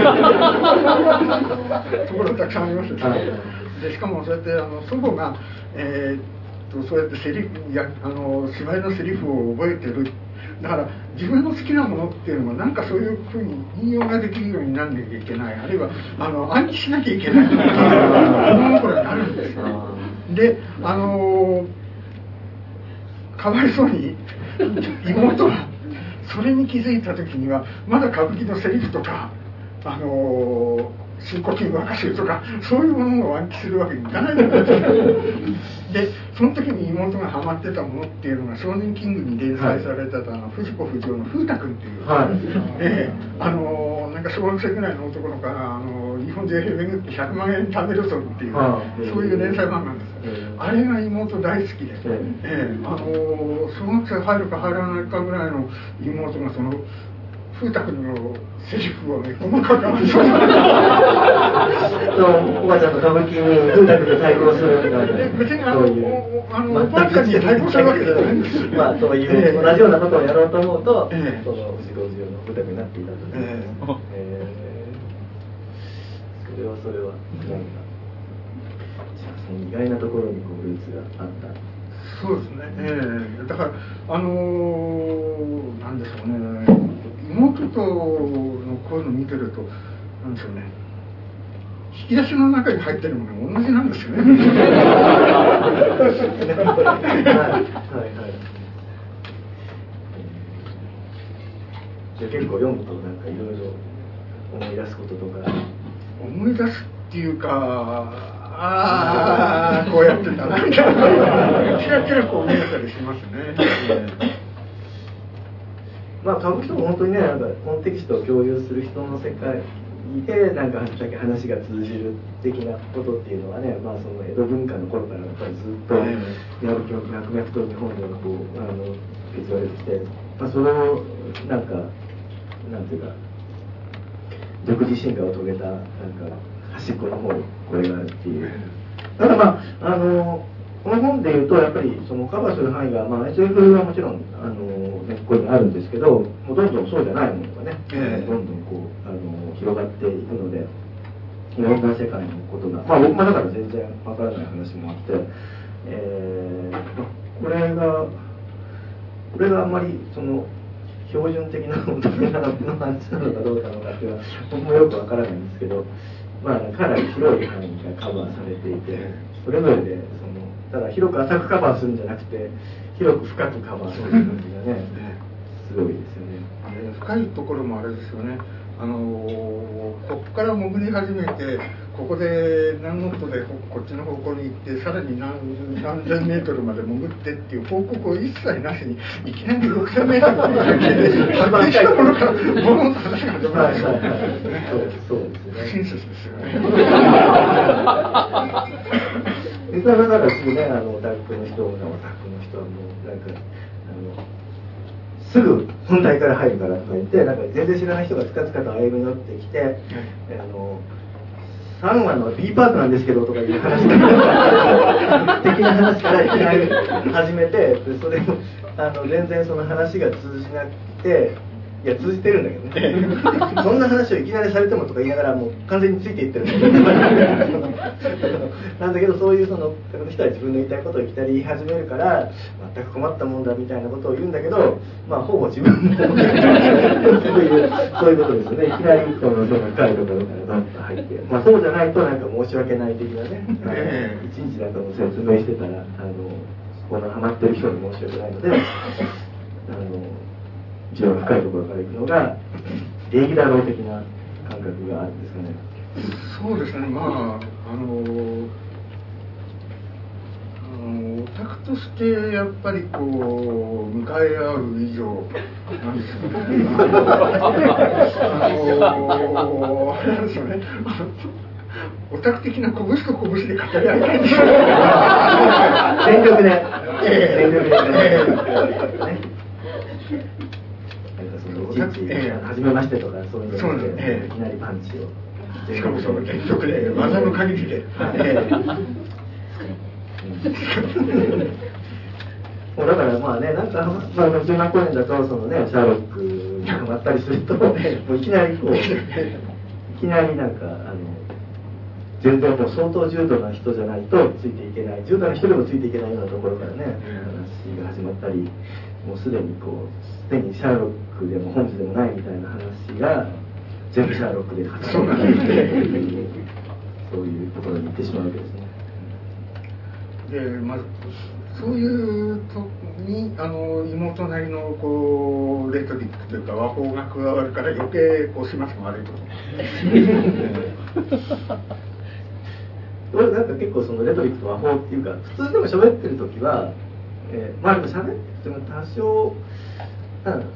B: ところたくさんあります、はい、でしかもそうやってあの祖母が、えー、っとそうやってセリフやあの芝居のセリフを覚えてる。だから自分の好きなものっていうのはなんかそういうふうに引用ができるようにならなきゃいけない、あるいはあの暗記しなきゃいけない子供の頃になるんですよ。であのかわいそうに妹がそれに気づいた時にはまだ歌舞伎のセリフとかあの新古今和歌集とかそういうものを暗記するわけにいかないんだでその時に妹がハマってたものっていうのが少年キングに連載されてた、はい、あの藤子不二雄の風太くんっていう、はい、えー、あのなんか小学生ぐらいの男の子があの日本中へ巡ってひゃくまんえん貯めるぞっていう、はい、そういう連載漫画です、えー、あれが妹大好きで、えーえー、あの小学生入るか入らないかぐらいの妹がその風太くんのセリフをね、細かく話してお
A: ばあちゃんの歌舞伎に風太くんと対抗するみたいな。
B: 別にあの、あのおばあちゃんに対抗するわけじゃないんですよ。
A: まあそういう、えー、同じようなことをやろうと思うと、えー、その藤子不二雄の風太くんになっていたという。えーえー、それはそれはなんか、意外なところにこうルーツがあった。
B: そうですね。えー、だからあのー、なんでしょうね。妹とのこういうの見てるとなんでしょうね、 引き出しの中に入ってるものが同じなんですよね。はい
A: はい。じゃあ結構読むとなんかいろいろ思い出すこととか。
B: 思い出すっていうか、ああこうやってたなみたいな。ちらちらこう見えたりしますね。
A: まあ歌舞伎とも本当にね、なんかコンテキストを共有する人の世界でなんかさっき話が通じる的なことっていうのはね、まあその江戸文化の頃からやっぱりずっと脈々と日本ではこうあの受け継がれてきて、まあそれをなんかなんていうか独自進化を遂げたなんか端っこの方これがあるっていう。ただまああのこの本でいうとやっぱりそのカバーする範囲が、まあ、エスエフ はもちろんあの、ね、ここにあるんですけど、もうどんどんそうじゃないものがね、えー、どんどんこうあの広がっていくので、いろんな世界のことが、まあ、僕もだから全然わからない話もあって、えー、これがこれがあんまりその標準的な大人の話なのかどうかのかっていうのは僕もよくわからないんですけど、まあ、かなり広い範囲がカバーされていて、それぞれでそのただ広く浅くカバーするんじゃなくて広く深くカバーする感じがねすごいですよね。
B: 深いところもあれですよね。あのここから潜り始めてここで何ノットでこっちの方向に行ってさらに 何, 何千メートルまで潜ってっていう報告を一切なしにいきなりろくせんメートルまで発見したものから物の話が始まるんですよね。
A: そうですね。
B: 親切ですよね。
A: 実はだからすぐね、あのオタクの人、オタクの人はもうなんかあのすぐ本題から入るからとか言って、なんか全然知らない人がつかつかと歩み寄ってきて、うん、あのさんわの B パートなんですけどとかいう話から的な話からいきなり始めて、でそれもあの全然その話が通じなくて。いや通じてるんだけどねそんな話をいきなりされてもとか言いながらもう完全についていってるんだけどなんだけどそういうその人は自分の言いたいことをいきなり言い始めるから全く困ったもんだみたいなことを言うんだけど、まあほぼ自分もそういうそういうことですよね。いきなりこのその深いところからドンと入って、まあそうじゃないとなんか申し訳ない的なね一日だと説明してたらあのこのハマってる人に申し訳ないのであの一番深いところから行くのが礼儀だろう的な感覚があるんですかね。
B: そうですね。まああのオタクとしてやっぱりこう向かい合う以上なんですよね。あのあれなんですよね。オタク的な拳と拳で語り合いたいんですよ。
A: 全力で。全力で。初めましてとかそういうので、えー、いきなりパンチを
B: しかもその連続で技の限りで、
A: もうだからまあねなんかまあ中学校年だとそのねシャーロックにハマったりするともういきなりこういきなりなんかあの全然もう相当重度な人じゃないとついていけない重度な人でもついていけないようなところからね話が始まったり。もうすでにこうすでにシャーロックでもホームズでもないみたいな話が全部シャーロックで語られてそういうところに行ってしまうわけですね。
B: でまずそういうとにあの妹なりのこうレトリックというか和法が加わるから余計こう始末が悪いと
A: 俺なんか結構そのレトリックと和法っていうか普通でも喋ってる時はえー、まあでも喋っても多少なんだろ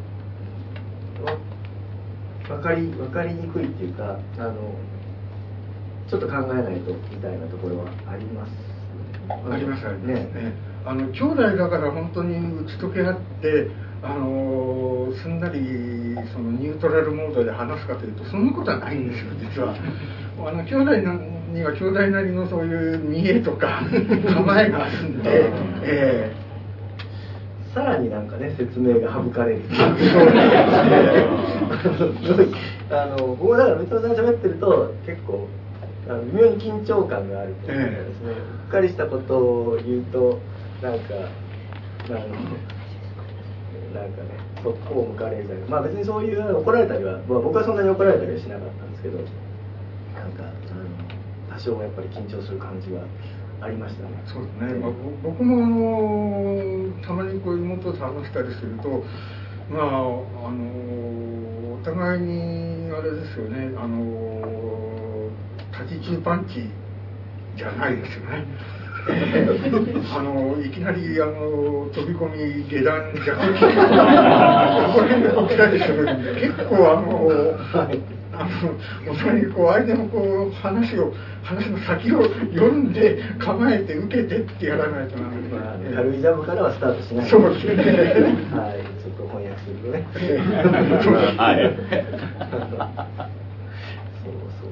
A: う分かり分かりにくいっていうかあのちょっと考えないとみたいなところはあります、
B: ありますね。ねあの兄弟だから本当に打ち解け合ってあのすんなりそのニュートラルモードで話すかというとそんなことはないんですよ実は。あの兄弟には兄弟なりのそういう見栄とか構えがあるんで、え
A: ー、さらになんかね説明が省かれる。あの僕だから三つさん喋ってると結構あの微妙に緊張感があるというかですね、うっかりしたことを言うとなんかなんかなんかねそっぽを向かれるじゃない。まあ別にそういう怒られたりは、まあ、僕はそんなに怒られたりはしなかったんですけど。 なんかあの多少やっぱり緊張する感じがありましたね。
B: そうですね、まあ、僕もあのたまにこう妹と話したりすると、まああのお互いにあれですよね、あの立ち中パンチじゃないですよね。あのいきなりあの飛び込み下段じゃなくて、ここら辺で起きたりするんで、結構あの、はい、あのお互いにこう相手のこう話を話の先を読んで構えて受けてってやらないとなので、
A: まあ、軽いジャブからはスタートしない。
B: そうですね。
A: はい、ちょっと翻訳するとね。はい。そうそう。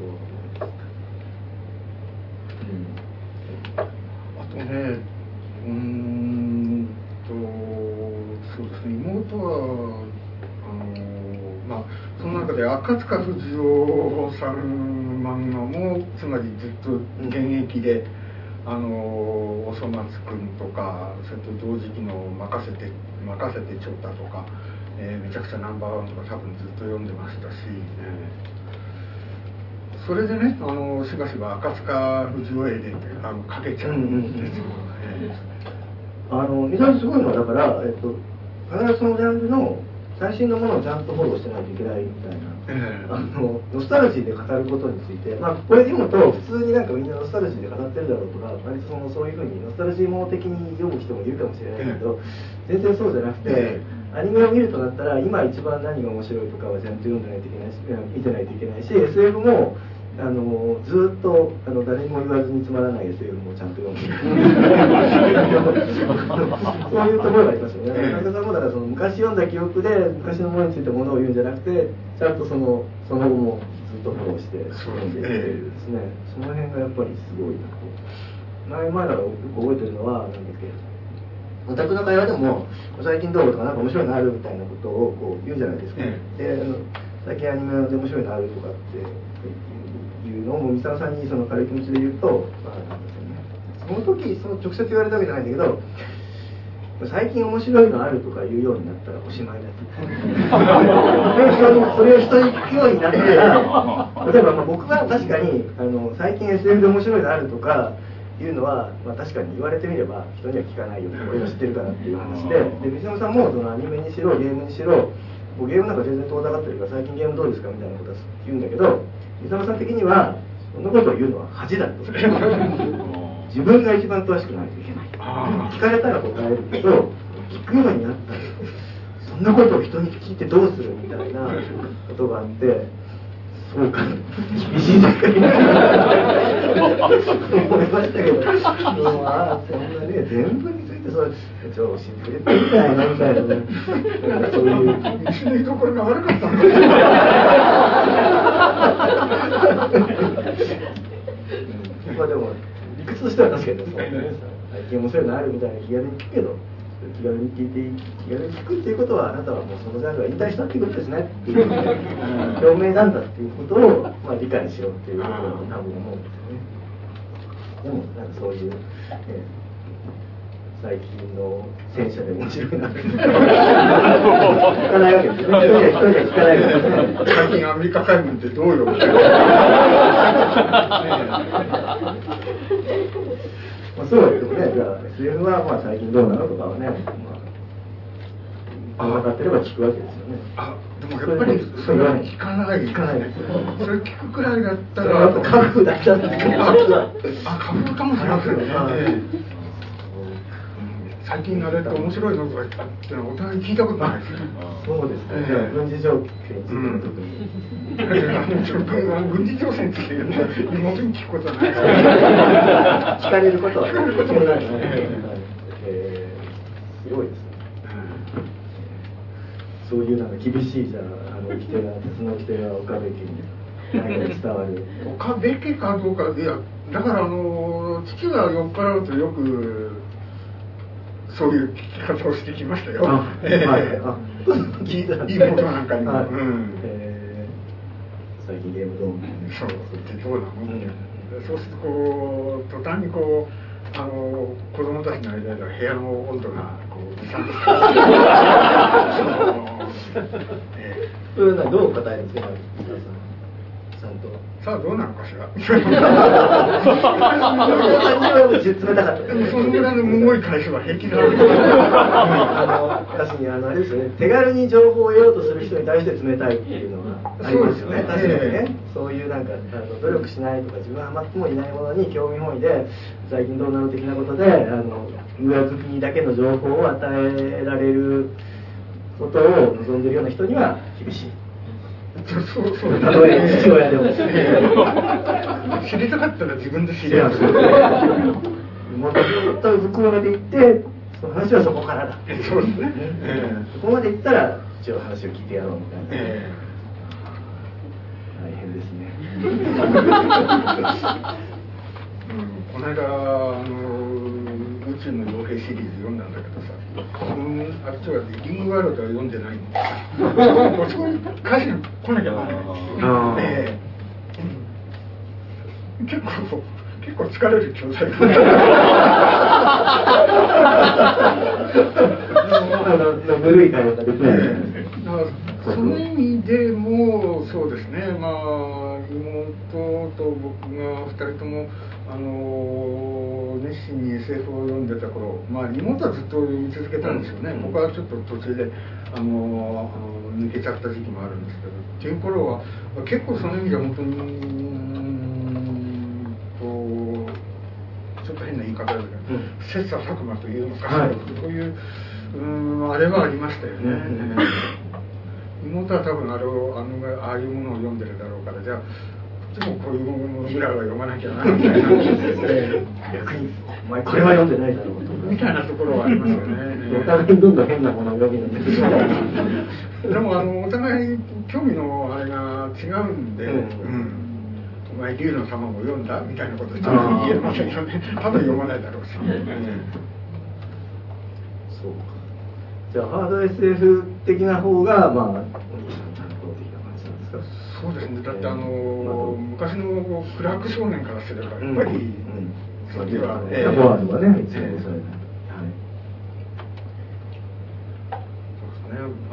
B: ね、うーんとそうですね、妹はあのまあその中で赤塚不二夫さん漫画もつまりずっと現役で、うん、あのおそ松くんとかそれと同時期の任せて任せてちょったとか、えー、めちゃくちゃナンバーワンとか多分ずっと読んでましたし、えーそれでね、あのしばしば赤塚不二夫絵であのかけちゃうんですよ。
A: あの非常にすごいのはだから、えっと、必ずそのジャンルの最新のものをちゃんとフォローしてないといけないみたいな、えー、あのノスタルジーで語ることについて、まあ、これ読むと普通になんかみんなノスタルジーで語ってるだろうとか、割とそのそういうふうにノスタルジーもの的に読む人もいるかもしれないけど、えー、全然そうじゃなくて、えー、アニメを見るとなったら今一番何が面白いとかはちゃんと読んでないといけないし、見てないといけないし、 エスエフ もあのずっとあの誰にも言わずにつまらない エスエフ もちゃんと読んでるそういうところがありますよね。中田さんもだからその昔読んだ記憶で昔のものについてものを言うんじゃなくて、ちゃんとそのその後もずっとフォローして読んでいってるですね。その辺がやっぱりすごいなと。前前だからよく覚えてるのはなんだっけ、オタクの会話でも最近どうとかなんか面白いのあるみたいなことをこう言うじゃないですか。であの最近アニメで面白いのあるとかっていうのを三沢さんにその軽い気持ちで言うと、まあなんですよね、その時その直接言われたわけじゃないんだけど、最近面白いのあるとか言うようになったらおしまいだってそれを人に聞くようになったら、例えばまあ僕は確かにあの最近 エスエフ で面白いのあるとかいうのは、まあ、確かに言われてみれば人には聞かないよって俺が知ってるからっていう話で、で水野さんもそのアニメにしろゲームにしろ、もうゲームなんか全然遠ざかってるから最近ゲームどうですかみたいなことは言うんだけど、水野さん的にはそんなことを言うのは恥だと自分が一番詳しくないといけない、聞かれたら答えるけど聞くようになったらそんなことを人に聞いてどうするみたいなことがあって、そうか厳しい世界だ思いましたけど、もうああそんなね全部についてそう上司に触れてみたいなみたいなね、そういう
B: 一緒にいいところが悪かったんだ
A: まあでも理屈としては確かにそうね、最近面白いのあるみたいな気軽に聞くけど、気軽に聞いて気軽に聞くっていうことはあなたはもうそのジャンルは引退したっていうことですねっていう表明なんだっていうことを、まあ、理解しろっていうことだと多分思うんですよね。でもなんかそういう、ね、最近の戦車で面白いなって聞かないわけですよね。一人で聞かないわけですね。
B: 最近アメリカ海軍ってどうよみたいな
A: まあそうですよね。じゃあ エスエフ はまあ最近どうなのとかはね、まあ、分かってれば聞くわけですよね。
B: あ、でもやっぱりそれは聞かない
A: 聞かないですよ。
B: それ聞くくらいだったら
A: カフだったんですけど、
B: あ、カフかもしれませんね。最近あれって面白いのとか言ってのはお互い聞いたことないですね。
A: そうですね。じゃあ軍事情勢についても特に。
B: 軍事情勢について妹に聞くことはない。
A: 聞かれることは聞かれることはない。すごいですね。そういうなんか厳しいじゃあの規定が鉄の規定が岡部家に伝わる。
B: 岡部家かどうかいやだからあの父が酔っ払うとよく。そういう聞き方をしてきましたよ。聞いた妹なんかにも。
A: 最近ゲームどう？
B: そうってどうなの？そうするとこう途端にこうあの子供たちの間で部屋の温度がこう二三度。
A: それはどう答えるんですか？ちゃんと
B: さあどうなのかしら。
A: 感じは冷たかったですね。
B: そのぐらいのむごい返しは平気だろう。
A: あの確かにあのあれですよね、手軽に情報を得ようとする人に対して冷たいっていうのがありますよね。確かにね、そういうなんかあの努力しないとか自分はハマってもいないものに興味本位で最近どうなの的なことであの上好きにだけの情報を与えられることを望んでいるような人には厳しい。
B: そうそうそう。
A: たとえ父親でも
B: 知りたかったら自分で知りゃ。
A: もっとずっと向こうまで行ってその話はそこからだ。
B: そうですね。
A: そこまで行ったら一応話を聞いてやろうみたいな。
B: え
A: 大変ですね。
B: うん、この間あの宇宙の傭兵シリーズ読んだんだけどさ、うん、あっちはリングワールドは読んでないんだ。そこに歌詞が来なきゃならないんですよ。結構結構疲れる教材だ。
A: ぬるい会話ができない。
B: その意味でもそうですね、まあ妹と僕がふたりともあの熱心に エスエフ を読んでた頃、まあ妹はずっと読み続けたんですよね、うん、僕はちょっと途中であの抜けちゃった時期もあるんですけど、っていう頃は結構その意味では本当にうんとちょっと変な言い方だけど、うん、切磋琢磨というのか、はい、そういううんあれはありましたよね。うん、妹は多分あれをあのああいうものを読んでるだろうから、じゃあこっちもこういうものぐらいは読まなきゃなみたいな
A: 逆にお前これは読んでないだろうと
B: みたいなところはありますよね。
A: お互いにどんどん変なものを読みになってしまう。
B: でもあのお互い興味のあれが違うんで、うんうん、お前竜の様も読んだみたいなことちょっと言えませんよね。多分読まないだろうし。
A: そうか。じゃあハード エスエフ 的な方がまあお兄さん担当的な感じなんですか。
B: そうですね。だってあの、えー、昔のクラーク少年からすればやっぱり、うんうん、そっちはね、
A: フォワードはね、いつもそれ、はい。
B: そうですね。あ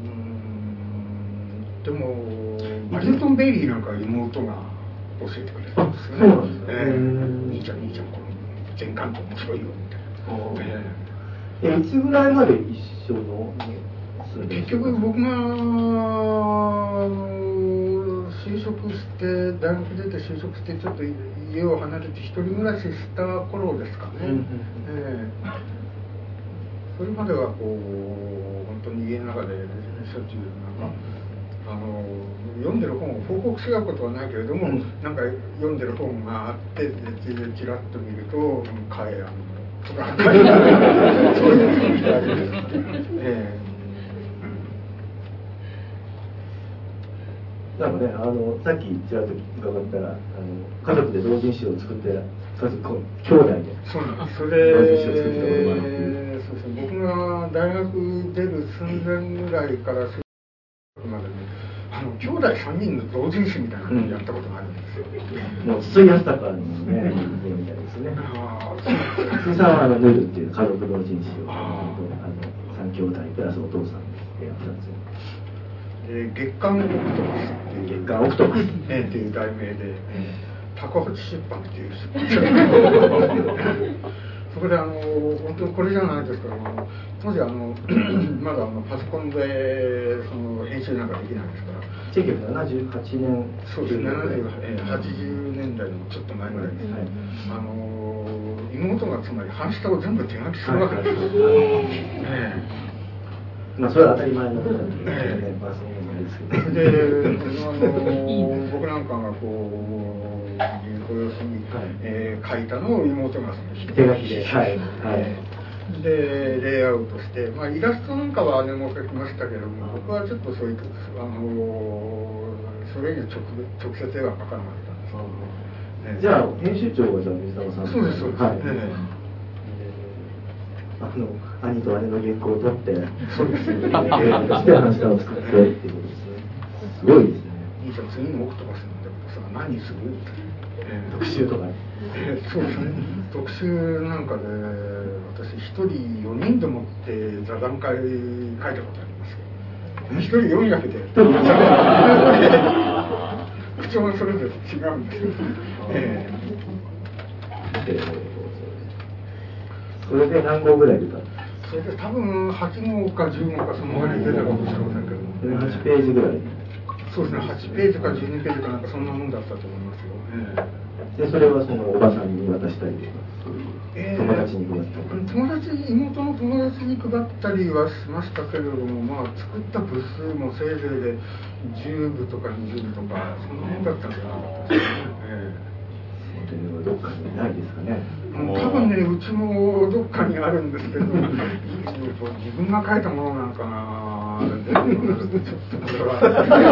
B: うんでもバリントン・ベイリーなんか妹が教えてくれたんですよね。そうなんですね。兄ちゃん兄ちゃんこの全関東面白いよみたいな。
A: えいつぐらいまで一緒の
B: 結局僕が就職して大学出て就職してちょっと家を離れて一人暮らしした頃ですかね、うんうんえー、それまではこう本当に家の中でしょっちゅうなんかあの読んでる本を報告し合うことはないけれども、うん、なんか読んでる本があってちらっと見ると「カエラの」とかそういう雰囲気があります、えー
A: なんかね、あのさっきちらっと伺ったらあの家族で同人誌を作って家族兄弟で
B: そうなんです。それ同人誌を作ったことがあって、そうですね、僕が大学出る寸前ぐらいから就職までねあの兄弟さんにんの同人誌みたいなのをやったことがあるんですよ、
A: うん、もう筒井康隆のねみたいですね。筒井さんはあのヌルっていう家族同人誌をあのさん兄弟プラスお父さんでやったんですよ。
B: えー、月刊オクトパスっていう
A: 月刊オクトパス、
B: ね、っていう題名で、高橋出版っていう出版社そこであの本当にこれじゃないですけど当時あのまだあのパソコンでその編集なんかできないですから
A: せんきゅうひゃくななじゅうはちねん
B: そうですねはちじゅうねんだいのちょっと前ぐらいです、はい、あの妹がつまり半下を全部手書きするわけですよ、はい
A: まあそれは当たり前のことなんで、
B: え
A: まあそうなんですけど。
B: で、あの僕なんかがこう豊洲に、はいえー、書いたのを妹がその
A: 手書きで、はいはい、
B: でレイアウトして、まあイラストなんかは姉も描きましたけども、僕はちょっとそういうあのそれに直直接絵は描かなかったんですけど、ね。
A: じゃあ編集長はじゃあ水玉さん。
B: そうですそうです。はい。ね
A: あの兄と姉の原稿を取って、そうですね。して話しを作ってっていうことですね。すごいですね。
B: 兄ちゃん次のオクトパスなんだけどさ、何する？
A: えー、特集とか、ね
B: えー。そうですね。特集なんかで私一人四人でもって座談会書いたことありますけど、一人四役で。普通徴がそれぞれ違うんですよ。え
A: えー、それで何号ぐらい出たんですか？
B: それで多分はち号かじゅう号かそのぐらい出たかもしれませんけど、
A: それはちページぐらい。
B: そうですね、はちページかじゅうにページかなんかそんなもんだったと思いますよ。
A: えー、でそれはそのおばさんに渡したりとか、そういう友達に配ったり、
B: えー、友達妹の友達に配ったりはしましたけれども、まあ作った部数もせいぜいでじゅうぶとかにじゅうぶとかその辺だったんじゃなかったですかね。えー
A: というのはどっかにないですかね。
B: 多分ね、うちもどっかにあるんですけど、自分が書いたものなんかな、ちょっとこれは。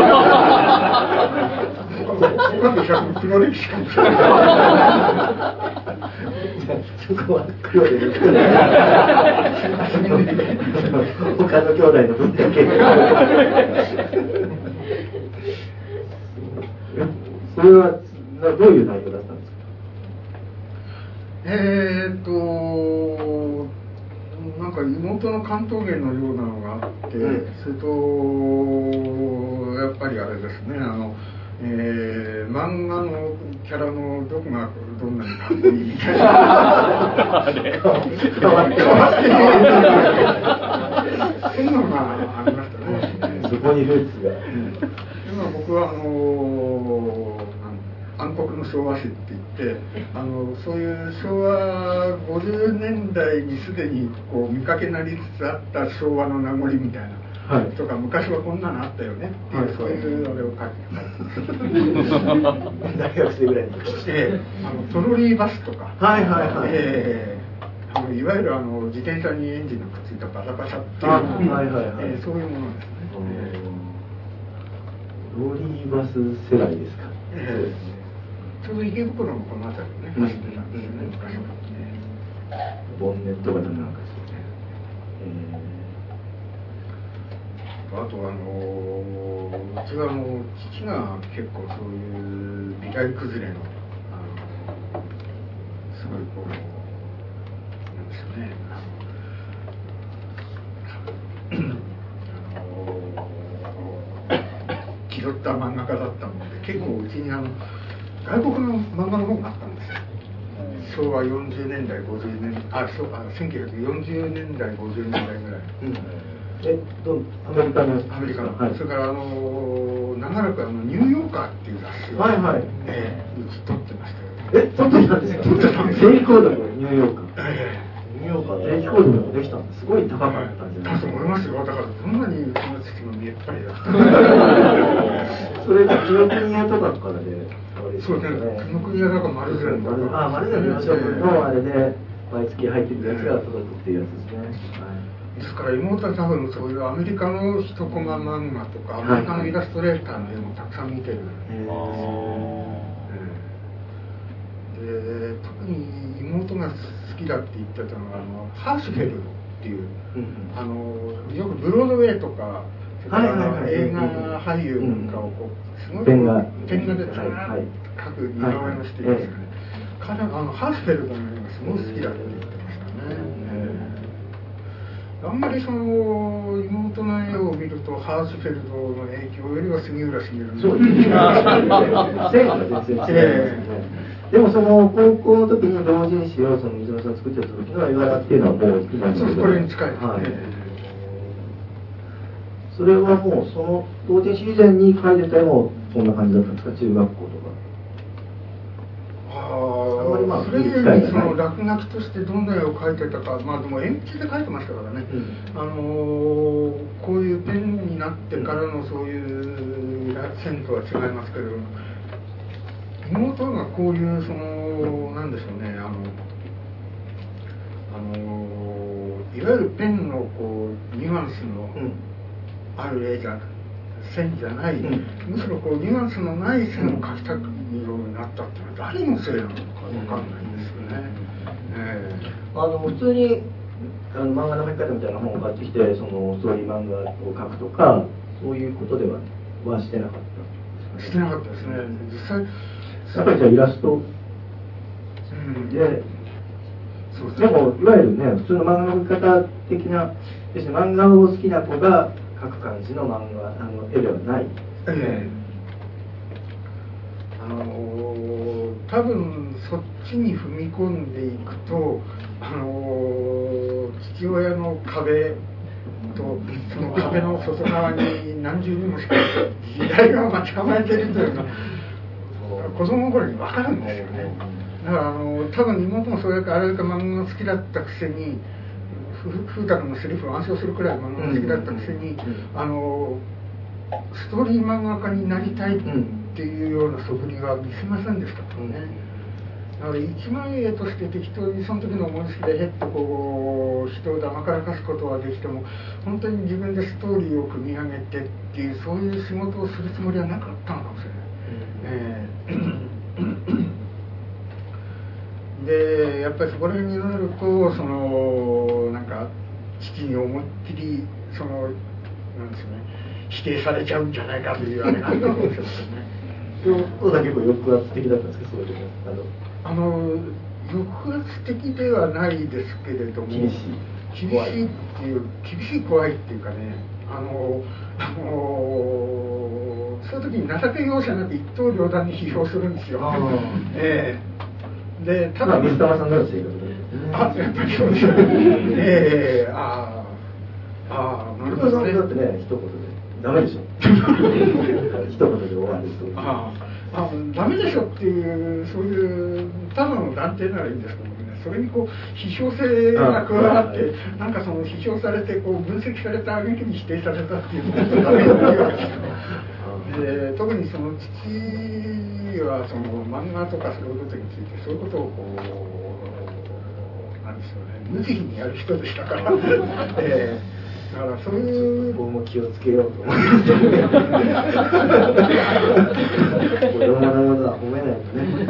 B: 僕は黒歴史かもしれない。
A: そこは黒でですね。他の兄弟の分だけ。それはどういう内容だったんですか？
B: えーっとなんか妹の関東芸のようなのがあって、うん、それとやっぱりあれですね、あの、えー、漫画のキャラのどこがどんなにかっこいいみたいな変わってそんなのがありましたね。
A: そこにルーツが、うん、
B: 今僕はあのー暗黒の昭和史って言って、あのそういう昭和ごじゅうねんだいにすでにこう見かけなりつつあった昭和の名残みたいな、はい、とか昔はこんなのあったよねっていう、はい、そういうあれを書いて
A: 大学生ぐらいの時に、
B: えー、あのトロリーバスとか、
A: はいはいはい、
B: えー、あのいわゆるあの自転車にエンジンがくっついたバサバサっていう、はいはいはい、えー、そういうものですね。
A: トロリーバス世代ですか？
B: えーちょうど池袋のこの辺りをね、走ってたんですよね、昔は。
A: ボンネット型なんかですよね。
B: えー、あとあのうちはもう父が結構そういう美大崩れの、あのすごいこうなんですよね。気取った漫画家だったので、結構うちにあの外国の漫画の本があったんですよ。昭和よんじゅうねんだいごじゅうねんあそうあせんきゅうひゃくよんじゅうねんだいごじゅうねんだいぐらい、うん、
A: えどアメリカの
B: アメリカの、はい、それからあの長らくあのニューヨーカーっていう雑誌を、
A: はいはい、
B: えー、うち撮ってましたよ。
A: え撮ってたんですか？撮ってたんです。定期購読ニューヨーカー、えー、ニューヨーカー定期購読もできたんです。すごい高かったんじゃないですか？
B: だと思いますよ。だからどんなにうちの父の見えっぱりだった
A: それが紀ノ国屋とかからで、
B: そうですね。紀ノ国屋だか丸善だか。
A: あ、丸善の勝負のあれで毎月入ってるやつが届くっていうやつですね。はい、
B: ですから妹は多分そういうアメリカの一コマ漫画とか、アメリカのイラストレーターの絵もたくさん見てるんですよ。で、特に妹が好きだって言ってたのがあのハーシュフェルドっていう、うん、あのよくブロードウェイとか。映画俳優なんかをこうすごいペン画で描く似顔絵の人いますよね。彼はあのハーシュフェルドの絵がすごい好きだって言ってましたね。あんまりその妹の絵を見るとハーシュフェルドの影響よりは杉浦茂の
A: そうですね。線が全然違う。でもその高校の時に同人誌をその水野さん作ってた時の絵柄っていうのはもう今
B: そうこれに近いですね。はい、
A: それはもうその同人誌以前に描いてた絵もそんな感じだったんですか？中学校とか。
B: ああんまりまあそれ以前にその落書きとしてどんな絵を描いてたか、まあでも鉛筆で描いてましたからね、うん、あのー、こういうペンになってからのそういう線とは違いますけれども、妹がこういうそのなんでしょうね、あのあのー、いわゆるペンのこうニュアンスの、うんある絵じゃ線じゃない、うん、むしろこうニュアンスのない線を描きたくようになったっていうのは誰のせいなのか分かんないんですよね。え
A: ー、あの普通にあの漫画の描き方みたいな本を買ってきてそのストーリー漫画を描くとかそういうことでははしてなかった？
B: してなかったですね。実際
A: やっぱりじゃあイラスト、うん、で、そうでもいわゆるね普通の漫画の描き方的なですね、漫画を好きな子が描く感じの漫画あの絵ではない、
B: え多分そっちに踏み込んでいくと、あの父親の壁とその壁の外側に何重にもしか時代が待ち構えているというのが子供の頃に分かるんですよね。だからあの多分妹もそうやってあれだけ漫画が好きだったくせに、風太君のセリフを暗唱するくらい漫画が好きだったくせに、あのストーリー漫画家になりたいっていうような素振りは見せませんでしたからね。だから一枚絵として適当にその時の思いつきでへっとこう人をだまからかすことはできても、本当に自分でストーリーを組み上げてっていうそういう仕事をするつもりはなかったのかもしれない。えー、でやっぱりそこら辺になるとそのなんか父に思いっきりそのなんですよね、否定されちゃうんじゃないかというあれがあるかもしれないですよね。
C: お父さん結構抑圧的だったんですか、そういうあの
B: あの抑圧的ではないですけれども、
C: 厳しい
B: 厳しいっていう厳しい怖いっていうかね、あのあのそういう時に情け容赦なく一刀両断に批評するんですよ。ええでただ
C: 水玉さんの性格で、
B: あやっぱりそうですね。ええあああなるほどね。
C: だってね一言でダメでしょ。一言で終わると。
B: ああダメでしょっていうそういうただの断定ならいいんですけどもね、それにこう批評性が加わってなんかその批評されてこう分析された挙句に否定されたっていうのがダメだっていうわけですよ。で特にその父はその漫画とかそういうことについてそういうことをこうなんでしょうね、無慈悲にやる人でしたから、えーだからそういう
C: 僕も気をつけようと思います。子供のことは褒めないとね。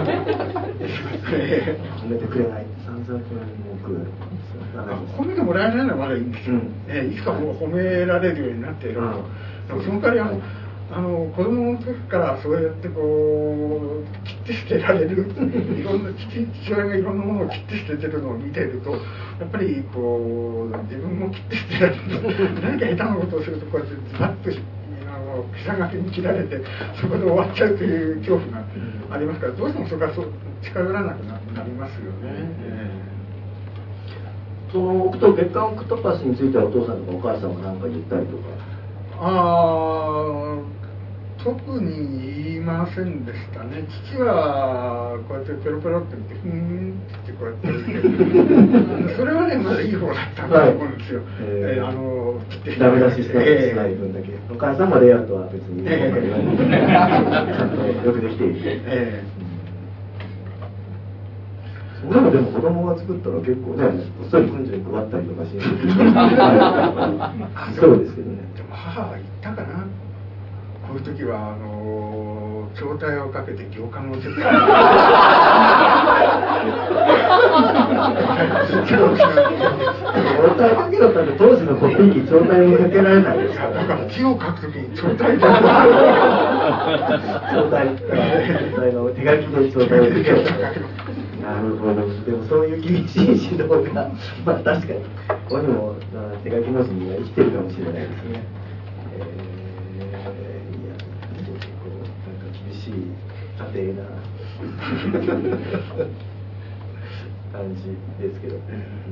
C: 褒めてくれないって散々これ文句
B: 褒めてもらえないのはまだいいんですよ。うん、えー、いつかもう褒められるようになっていると。でもその代わりあのあの子供の時からそうやってこう切って捨てられるいろんな父親がいろんなものを切って捨ててるのを見ているとやっぱりこう自分も切って捨てられる何か下手なことをするとこうやってズバッとあの膝掛けに切られてそこで終わっちゃうという恐怖がありますから、どうしてもそこはそう近寄らなくなりますよね。え
C: ー、そのオクト月刊オクトパスについてはお父さんとかお母さんは何か言ったりとか。
B: あ特に言いませんでしたね。父はこうやってペロペロって言ってふーんってこうやってそれはねまだいい方だったと思うんですよ。えー、あの
C: ダメ出ししてない分だけ、お母さんもレイアウトは別に、えー、ちゃんとよくできていて、えー、それもでも子供が作ったら結構ねこっそり近所に配ったりとかしそうですけどね。
B: でも母は言ったかな、こういう時はあの帳体をかけて行間をする帳
C: 体かけろったって当時のコピー機帳体にかけられないですから。
B: だから字を書く時に帳体で
C: 帳体の手書きで帳体をかけろ。なるほど。でもそういう厳しい指導がまあ確かにここにも手書きの字には生きてるかもしれないですね。家庭な感じですけど、うん、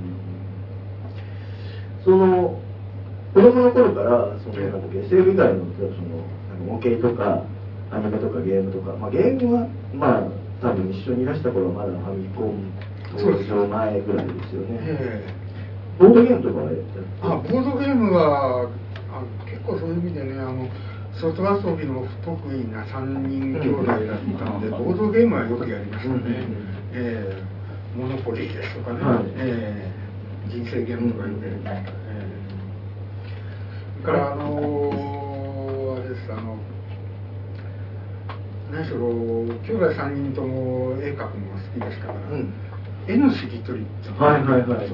C: その子供の頃からそのなんか エスエフ 以外のその模型とかアニメとかゲームとか、まあ、ゲームはまあ多分一緒にいらした頃はまだファミコン登場前ぐらいですよね。ボードゲームとかはやって
B: あボードゲームはあ結構そういう意味でね、あの外遊びの不得意なさんにん兄弟だったので、ボードゲームはよくやりましたね。えー、モノポリーですとかね、はい、えー、人生ゲームとかよくやりましたね。それからあのー、あれです、あの何しろ兄弟さんにんとも絵描くのが好きでしたから、うん、絵のしりとりっていうのがありましたね。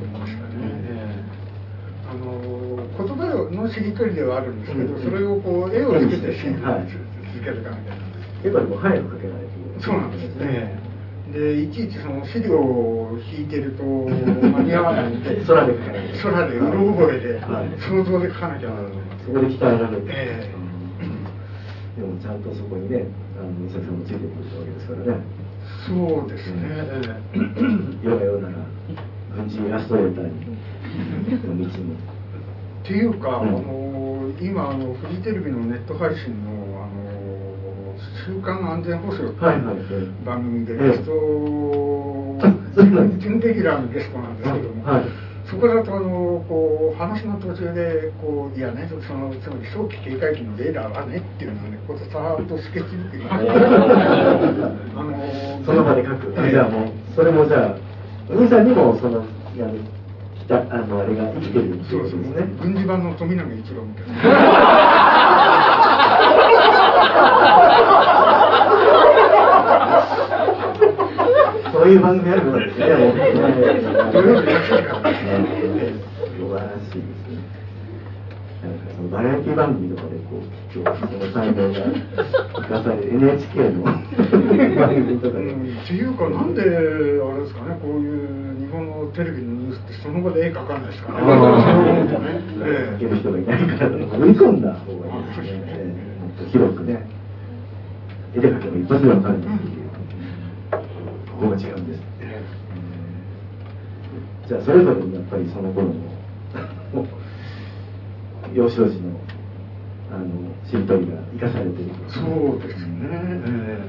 B: あの言葉のしりとりではあるんですけど、うん、それをこう絵をつけてし続けるかみたいな。
C: 絵はでも早く描けない
B: と。そうなんですね。でいちいちその資料を引いてると間に合わないんで
C: 空で描かない。
B: 空でうろ覚えで、はい、想像で描かなきゃならない。
C: そこで鍛えられて。えー、でもちゃんとそこにね、あの印刷もついてくるわけですからね。
B: そうですね。
C: 世のようなら軍事イラストレーターにの道に。
B: っていうか、うん、あの今あのフジテレビのネット配信のあの週刊安全保障という番組でゲスト、準レギュラーのゲストなんですけども、はい、そこだとあのこう話の途中でこういやねそのつまり早期警戒機のレーダーはねっていうのをねこうさーっとスケッチブックにあ
C: のその場で書く。えー、じゃあもうそれもじゃあお兄さんにもそのやるあのあれが生きてる。
B: そうですね。軍事版の富永一郎みたいな。
C: そういう番組あるのですね。
B: 土曜日らしいから。
C: 素晴らしいですね。なんかそのバラエティ番組とかでこう今日その才能が生かされる エヌエイチケー の番組とかで、
B: うん。っていうかなんであれですかねこういう日本のテレビのニュースってその場で絵描かないですかね。
C: 描ける人がいないから追い込んだ方がいいですね。もっと広くね絵で描けば一発でわかるっていう。ここが違うんです、えー、じゃあそれぞれにやっぱりその頃の幼少時のあのしりとりが生かされている。
B: そうですね、え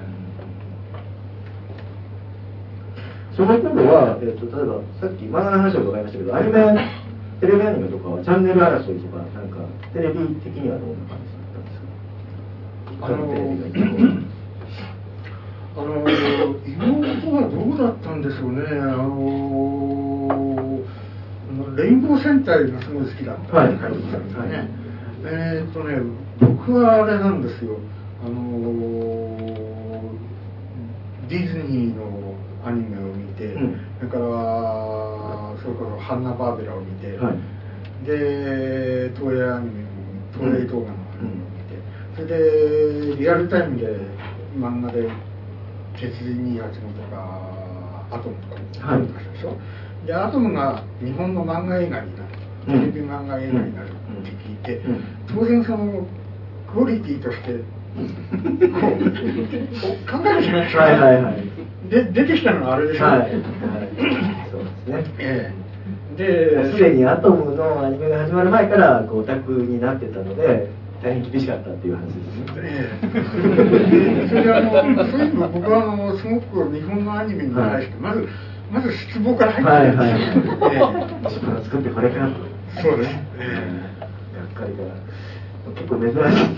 C: ー、その頃は、えー、と例えばさっき漫画の話を伺いましたけどアニメテレビアニメとかはチャンネル争いとかなんかテレビ的にはどんな感じだったんですか。あのテレビが
B: あの妹はどうだったんでしょうね。あのレインボー戦隊がすごい好きだったって書いてたんですね、はい、えーっとね僕はあれなんですよあのディズニーのアニメを見て、うん、それからそれこそハンナバーベラを見て、はい、で東映アニメ東映動画のアニメを見て、うん、それでリアルタイムで漫画で鉄人にひゃくはちごとかアトムとか見てましたでしょ、はい、でアトムが日本の漫画映画になる、テレビ漫画映画になるって聞いて、うんうん、当然そのクオリティとしてこう考えるじゃないですか、はいはいはい、で出てきたのがあれでしょ、はいはい、
C: そうですね、
B: ええ、
C: ですでにアトムのアニメが始まる前からこうオタクになってたので大変厳しかったっていう話ですね。え
B: え、それであのそういうの僕はあのすごく日本のアニメに対してまず、はい、まず失望から入ってるんですよ。はいはい。
C: 自分が作ってこれかと。
B: そうです。え
C: え、がっかりから結構珍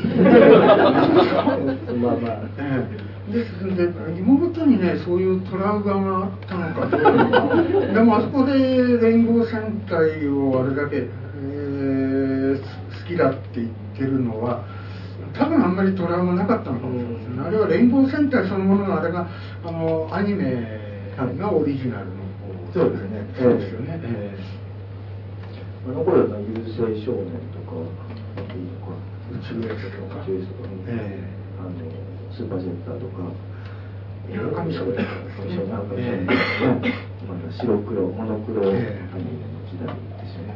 C: しい。まあまあ。
B: ええ、ですので妹にねそういうトラウマがあったのかどうか。でもあそこでレインボー戦隊をあれだけ、えー、好きだって言ってるのは多分あんまりトラウマなかったのかもしれません、ね、あれはレインボー戦隊そのもののあれがあのアニメがオリジナルの方、
C: そうですね。
B: そうですよね。え
C: ー、あの頃は優勢少年とか
B: 宇宙エクスとか、
C: 宇宙エクスとか、えー、あのスーパージェッターとか
B: 村上少年とかですね。
C: 村上少年とかね、まだ白黒モノクロアニメの時代ですよね。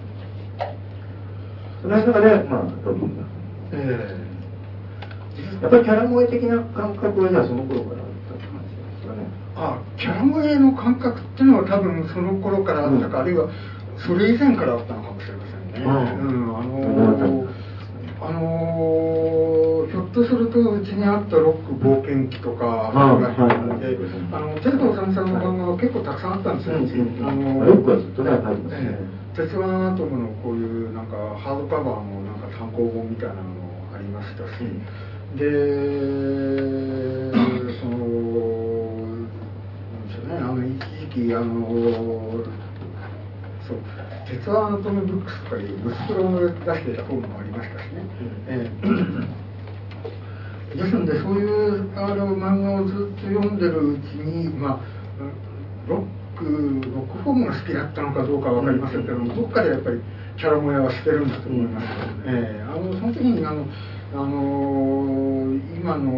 C: その中でまあロビンが。えー、やっぱりキャラ萌え的な感覚はじゃあその頃からあったって感じですかね。
B: あ、キャラ萌えの感覚っていうのは多分その頃からあったか、うん、あるいはそれ以前からあったのかもしれませんね。うん、あのー、あのー、ひょっとするとうちにあったロック冒険記とかあのテレ東さんさんの漫画が結構たくさんあったんですよ。うん
C: うん、あのー、ロックはずっとね書いてますね。
B: 鉄腕アトムのこういうなんかハードカバーのなんか単行本みたいなのもありましたし、うん、でそのなんでしょうね、あの一時期あのそう鉄腕アトムブックスとかいうブスプロを出してた本もありましたしね、うんえー、ですのでそういうあの漫画をずっと読んでるうちにまあロックロックフォームが好きだったのかどうかは分かりませんけども、どっかでやっぱりキャラ萌えはしてるんだと思います、うんえー、あのその時にあの、あのー、今の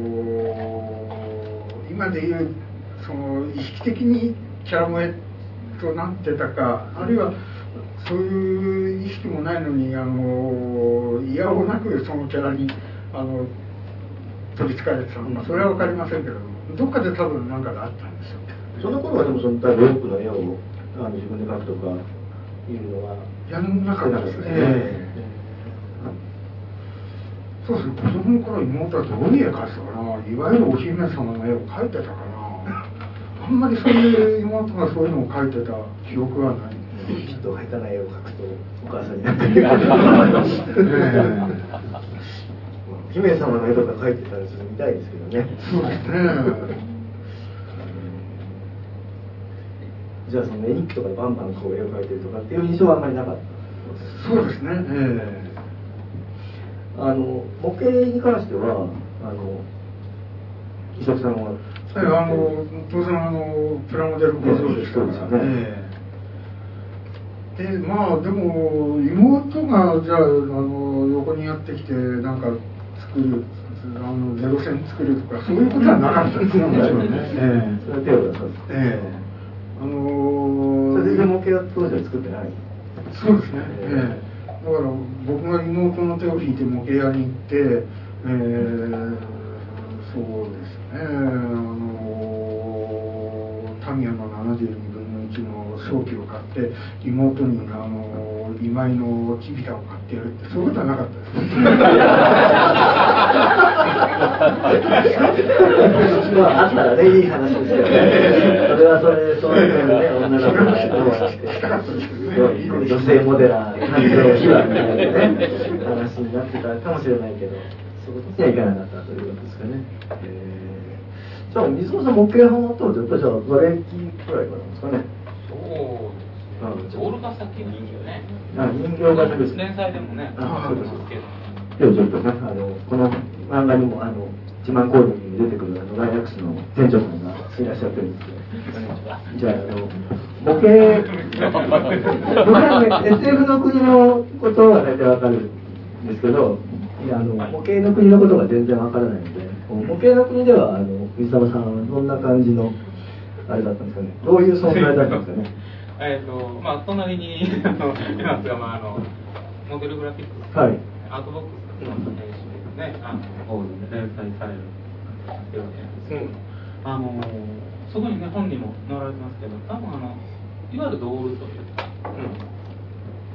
B: 今でいうその意識的にキャラ萌えとなってたか、あるいはそういう意識もないのにあのいやおなくそのキャラにあの取りつかれてたのかそれは分かりませんけれども、どっかで多分何かがあったんですよ。
C: その頃はでもそのロープの絵をあの自分で描くとかいうのは
B: やんなかったですね。えーそうですね、子供の頃妹はどういう絵描いてたかな、いわゆるお姫様の絵を描いてたかな、あんまりそういう妹がそういうのを描いてた記憶はない。
C: ちょっと下手な絵を描くとお母さんになってるから姫様の絵とか描いてたらちょっと見たいですけどね。
B: そうですね。
C: じゃあその絵日記とかでバンバンこう絵を描いてるとかっていう印象はあんまりなかった。
B: そうですね。えー
C: あの模型に関してはあの伊作さんは、
B: はい、あの当然あのプラモデル工場ですから、ねえー、でまあでも妹がじゃあ、あの横にやってきてなんか作るあのゼロ戦作るとかそういうことはなかったですね。もちろんね。えー、
C: それは手を出さず。
B: えー、あのー、
C: それで模型は当時は作ってない。
B: そうですね。えーだから僕が妹の手を引いて模型屋に行って、えー、そうですね、あのタミヤのななじゅうにぶんのいちの早期を買って妹にあの今井のチビタを買ってやるってそういうことはなかったですね。
C: まああったらねいい話ですよね。それはそれそういうね女の子がどうやって女性モデラー誕生秘話みたいなね話になってたかもしれないけど、そういうことにはいかなかったということですかね。えー、じゃあ水野さん模型ハマったのってやっぱりじゃあバレエ期くらいからですかね。
D: そうですね。オールが先人形ね。
C: あ人形がです
D: 連載でもね。
C: あそうですけど。でもちょっとねあのこの漫画にもあの自慢コードに出てくるあのライアックスの店長さんがいらっしゃってるんですよ。じゃああの模型僕はね エスエフ の国のことは大体わかるんですけど、いやあの模型の国のことが全然わからないので、模型の国ではあの水沢さんはどんな感じのあれだったんですかね。どういう存在だったんですかね。
D: えっとまあ隣にいますが、まああのモデルグラフィックス、
C: はい、
D: アートボックスの編集ですね、あのホールで連載されるっていうわけなんですけど、うん、あのそこにね本にも載られてますけど、多分あのいわゆるドールというか、うん、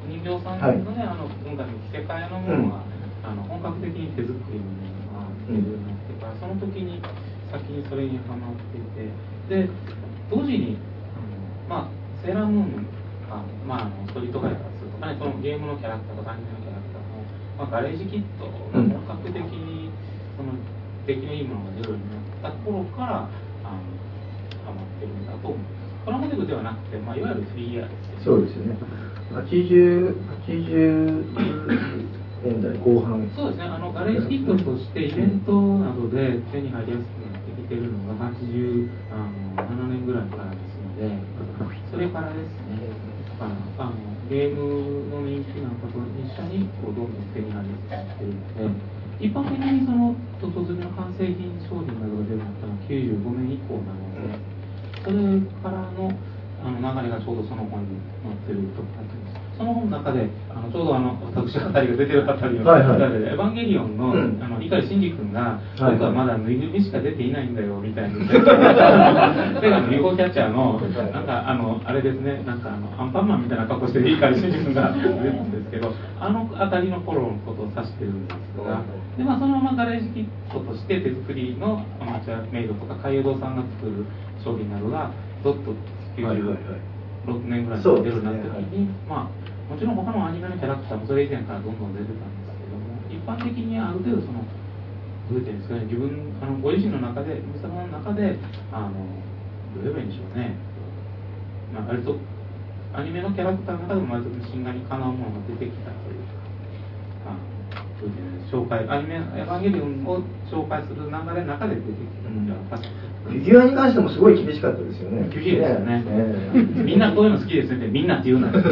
D: 人形さんのね、はい、あの今回の着せ替えのものが、うん、あの本格的に手作りのものが出るようになってから、その時に先にそれにハマっていて、で同時にあのまあセーラームーンが、まあ、あのストリートガイからするとかね、そのゲームのキャラクターとかアニメのキャラクターの、まあ、ガレージキットが本格的にその出来のいいものが出るようになった頃からあのハマってるんだと思います。プラモデルではなくて、まあ、いわゆるフィギュアですね。
C: そうですよね。はちじゅう、はちじゅうねんだいこう半。
D: そうですね。あのガレージキットとしてイベントなどで手に入りやすくなってきてるのがはちじゅうななねんぐらいからですので、それからですね。だからあのゲームの人気なんかと一緒にこうどんどん手に入りやすくなっているので。一般的にその突然の完成品商品などが出るのはきゅうじゅうごねん以降なので、それからのあの流れがちょうどその本に載ってるとなっています。その本の中であのちょうどあの私あたりが出てるあたりの、はいはい、エヴァンゲリオンの、うん、あの碇シンジ君が、はいはい、僕はまだぬいぐるみしか出ていないんだよみたいな。であの ユーフォー キャッチャーのなんかあのあれですね、なんかあのアンパンマンみたいな格好して碇シンジ君が出るんですけど、あのあたりの頃のことを指してるんですが、でまあそのままガレージキットとして手作りのアマチュアメイドとか海洋堂さんが作る商品などがどっときゅうじゅうろくねんぐらいに出るようになった時に、ねはい、まあもちろん他のアニメのキャラクターもそれ以前からどんどん出てたんですけども、一般的にある程度そのどういうんですかね、自分あのご自身の中で水様の中であのどう言えばいいんでしょうね、まあ、割とアニメのキャラクターの中でも割と新画にかなうものが出てきたというか、あどういう紹介アニメエヴァンゲリオンを紹介する流れの中で出てきたのでは確かに。
C: フィギュアに関してもすごい厳しかったですよね。
D: 厳しいですよね。えー、みんなこういうの好きですねってみんなって言うな。その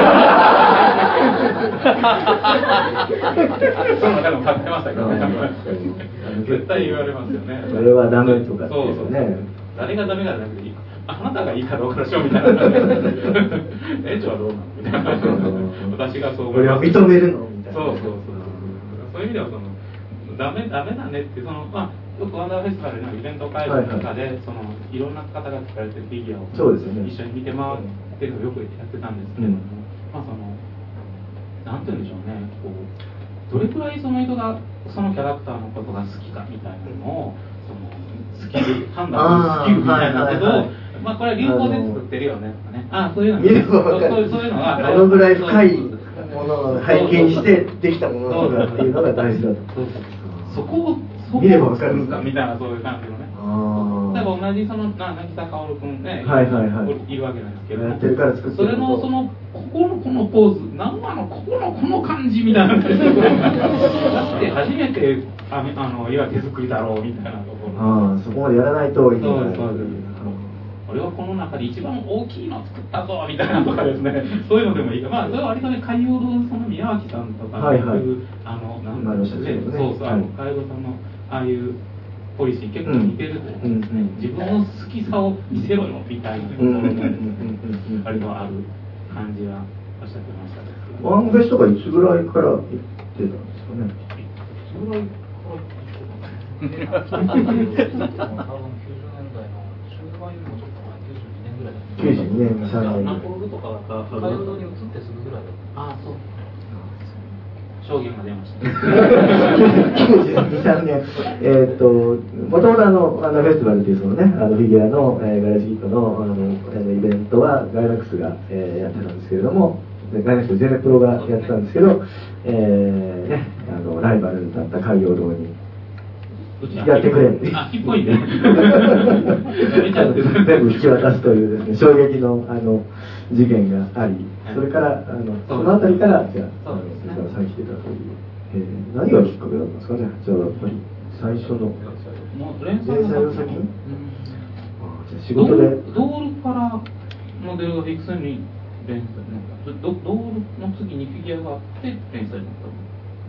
D: 中でも買ってましたけどね。絶対言われますよね。
C: それはダメとかって
D: そうそうね。誰がダメかじゃなくてあなたがいいかどうかのしょうみたいな。園長はどうなのみたいな。私がそう思います。
C: 認めるのみたいな。
D: そうそうそう。そういう意味ではそのダメダメだねってそのまあよくワンダーフェスティバルのイベント会場の中で、はいはい、そのいろんな方が作られてるフィギュアを
C: そうですよ、ね、
D: 一緒に見て回ってるのをよくやってたんですけれども、うん、まあそのなんて言うんでしょうね、こうどれくらいその人がそのキャラクターのことが好きかみたいなのをそのスキル判断するスキルみたいなことを、はいはいはい、まあこれは流行で作ってるよねとかね、ああそういうの見れば分かる、そういうのが
C: どのぐらい深いものを背景にしてできたものとかっていうのが大事だと。
D: そこをそこを
C: 見れば分かる
D: かみたいなそういう感じのね。例えば同じそのな渚薫君ね、
C: はいはいはい、
D: いるわけなんですけど、
C: やってるから作って
D: それのそのここのこのポーズ、なんなのここのこの感じみたいな感じで初めてああのいわゆる手作りだろうみたいなところ。
C: ああそこまでやらないといいんだ。
D: そうですそうです。俺はこの中で一番大きいのを作ったぞみたいなとかですね、そういうのでもいいか、まあそれは割とね海洋堂その宮脇さんとか
C: はいはい、
D: あのなんだろうね、そうそう、あの海洋堂さんのああいうポリシー結構似てると思うんですね、うん、自分の好きさを見せろよみたいなところがですね、割とある感じはおっしゃってましたですけど。
C: ワンフェスとかいつぐらいから行ってたんですかね。
D: いつぐらいから行ってたんですかね。
C: きゅうじゅうにねん、さんねん。
D: ナポルとかが海洋堂に移ってすぐぐらいだった。ああ、そう。証言が出ました。
C: きゅうじゅうに、さんねん。えっと、もともとあの、あのフェスティバルっていうそのね、あのフィギュアの、えー、ガイナックスキットの、あの、イベントはガイナックスが、えー、やってたんですけれども、ガイナックスゼネプロがやってたんですけど、えー、ね、あの、ライバルだった海洋堂に、やってくれって。
D: あ、ひっぽいね。
C: 全部引き渡すというですね、衝撃のあの事件があり、それからあのそのあたりからじゃあ、あのそれから再来てたという、えー、何がきっかけだったんですかね。じゃあやっぱり最初の
D: 連載
C: を先に、じゃあ仕事で
D: ドールからモデルがフィクションに連載になった。ドールの次にフィギュアがあって連載になったの。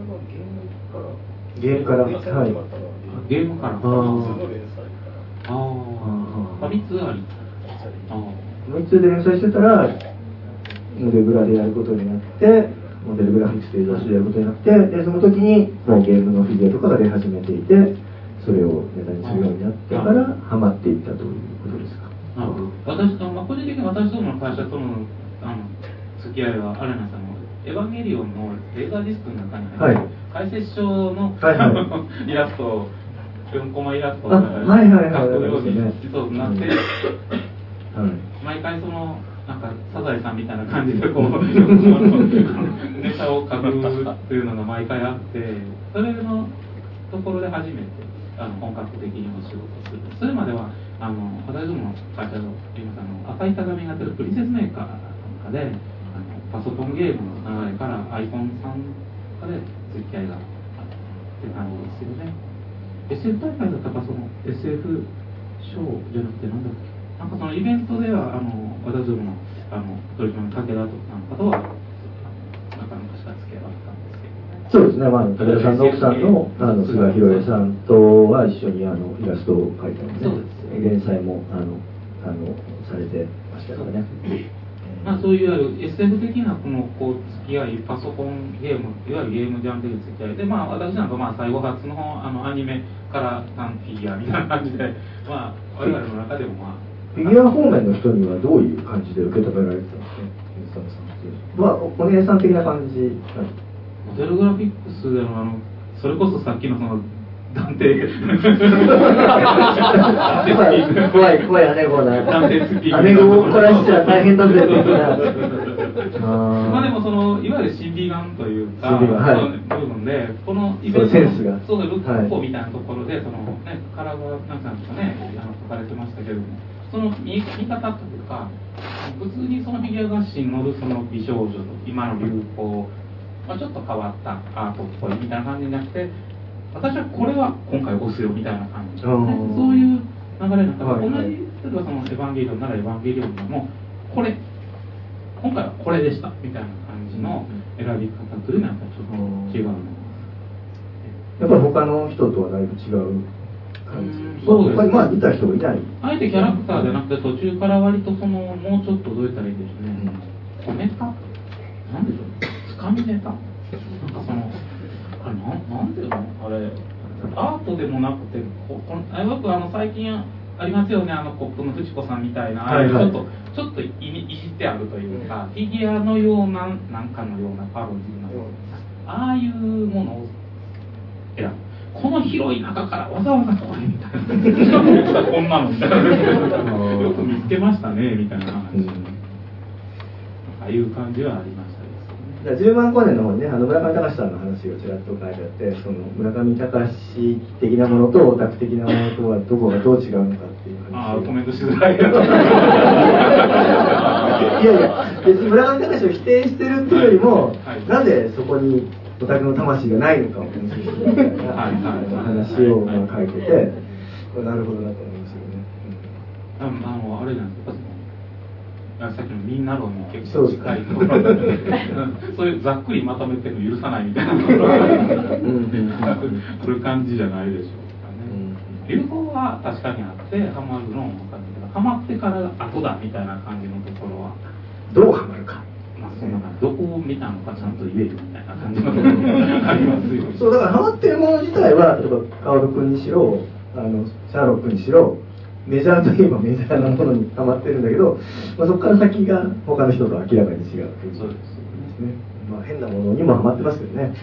C: ゲームから、はい。
D: ゲームから。ああ。ああ。みっつあり。
C: みっつで連載してたら、モデルグラでやることになって、モデルグラフィックスという雑誌でやることになって、でその時にもうゲームのフィギュアとかが出始めていて、それをネタにするようになってから、ハマっていったということですか。
D: なるほど。私、まあ、個人的に私どもの会社とのあの付き合いは、アレナさんのエヴァンゲリオンのレーザーディスクの中に入って、はい解説書の、はいはい、イラストをよんコマイラストを描くようにそうなって、はい、毎回そのなんかサザエさんみたいな感じでこうネタを描くというのが毎回あって、それのところで初めてあの本格的にお仕事する。それまではあの私どもの会社の今あの赤い鏡がやってるプリンセスメーカーなんかであのパソコンゲームの流れからアイコンさんとかで付き合いがあって感じですよね。 エスエフ 大会だったかその エスエフ ショーじゃなくてなんだっけ、なんかそのイベントではあの私どものあの取締役武田となんかとはなんか昔から付き合いがあったんですけど、ね、
C: そうですね、まあ、武田さんの奥さんのあの菅宏恵さんとは一緒にあのイラストを描いたので、そうです連載もあのあのされてましたからね。
D: まあ、そういういわゆる エスエフ 的なこのこう付き合い、パソコンゲーム、いわゆるゲームジャンル的付き合いで、まあ、私なんかまあ最後初のあのアニメからフィギュアみたいな感じで、まあ、我々の中でもまあ。
C: フィギュア方面の人にはどういう感じで受け止められてたんですか、水谷さんって。まあ、お姉さん的な感じ。
D: モデルグラフィックスでのあの、それこそさっきのその、断定
C: 怖い怖い姉子な姉子を怒らしちゃ大変だぜって
D: まあでもそのいわゆる審美眼というか、
C: はい、
D: 部分でこのイベントの
C: センスが
D: そうルッコみたいなところでそのねカラーがなんかとかねあの書かれてましたけれども、その見, 見方というか普通にそのフィギュア雑誌に載るその美少女と今の流行、まあ、ちょっと変わったアートっぽいみたいな感じになって。私はこれは今回押すよみたいな感じで、ね、そういう流れの中で、同じ例えばそのエヴァンゲリオンならエヴァンゲリオンでもこれ今回はこれでしたみたいな感じの選び方というのはやっぱりちょっと違うの。
C: やっぱり他の人とはだいぶ違う感じ。
D: そうですね。
C: まあ見た人がいない。
D: あえてキャラクターじゃなくて途中から割とそのもうちょっとどう言ったらいいですね。小ネタなんでしょう。つかみネタ。なんかそのあれななんでのあれアートでもなくて、ここのよくあの最近ありますよね、あのコップのフチコさんみたいな、ああいうちょっと、ちょっといいじってあるというか、フィギュアのような、なんかのようなパロディのような、ああいうものを選ぶ。この広い中からわざわざこれみたいな、こんなのみたいな、よく見つけましたねみたいな話、ああいう感じはありましたです
C: じゅうまん光年の方にね、あの村上隆さんの話がちらっと書いてあって、その村上隆的なものとオタク的なものとはどこがどう違うのかっていう話。
D: ああ、コメントしづらい。い
C: やいや、別に村上隆を否定してるっていうよりも、はいはい、なぜそこにオタクの魂がないのかを分析するみたいな話をまあ書いてて、なるほどなと思いますよね。
D: あのあれなんですか。さっきのみんな論に結構近いところで、そういうざっくりまとめてるの許さないみたいなところがある感じじゃないでしょうかね。流行は確かにあってハマるのも分かるけど、ハマってから後だみたいな感じのところは
C: どうハマるか。
D: まあそんなどこを見たのかちゃんと言えるみたいな感じのところがありますよね。
C: そうだからハマってるもの自体は例えば薫君にしろ、あのシャーロックにしろ。メジャーといえばメジャーなものにハマってるんだけど、まあ、そこから先が他の人と明らかに違うという
D: そうです
C: ね。まあ変なものにもハマってますけどね。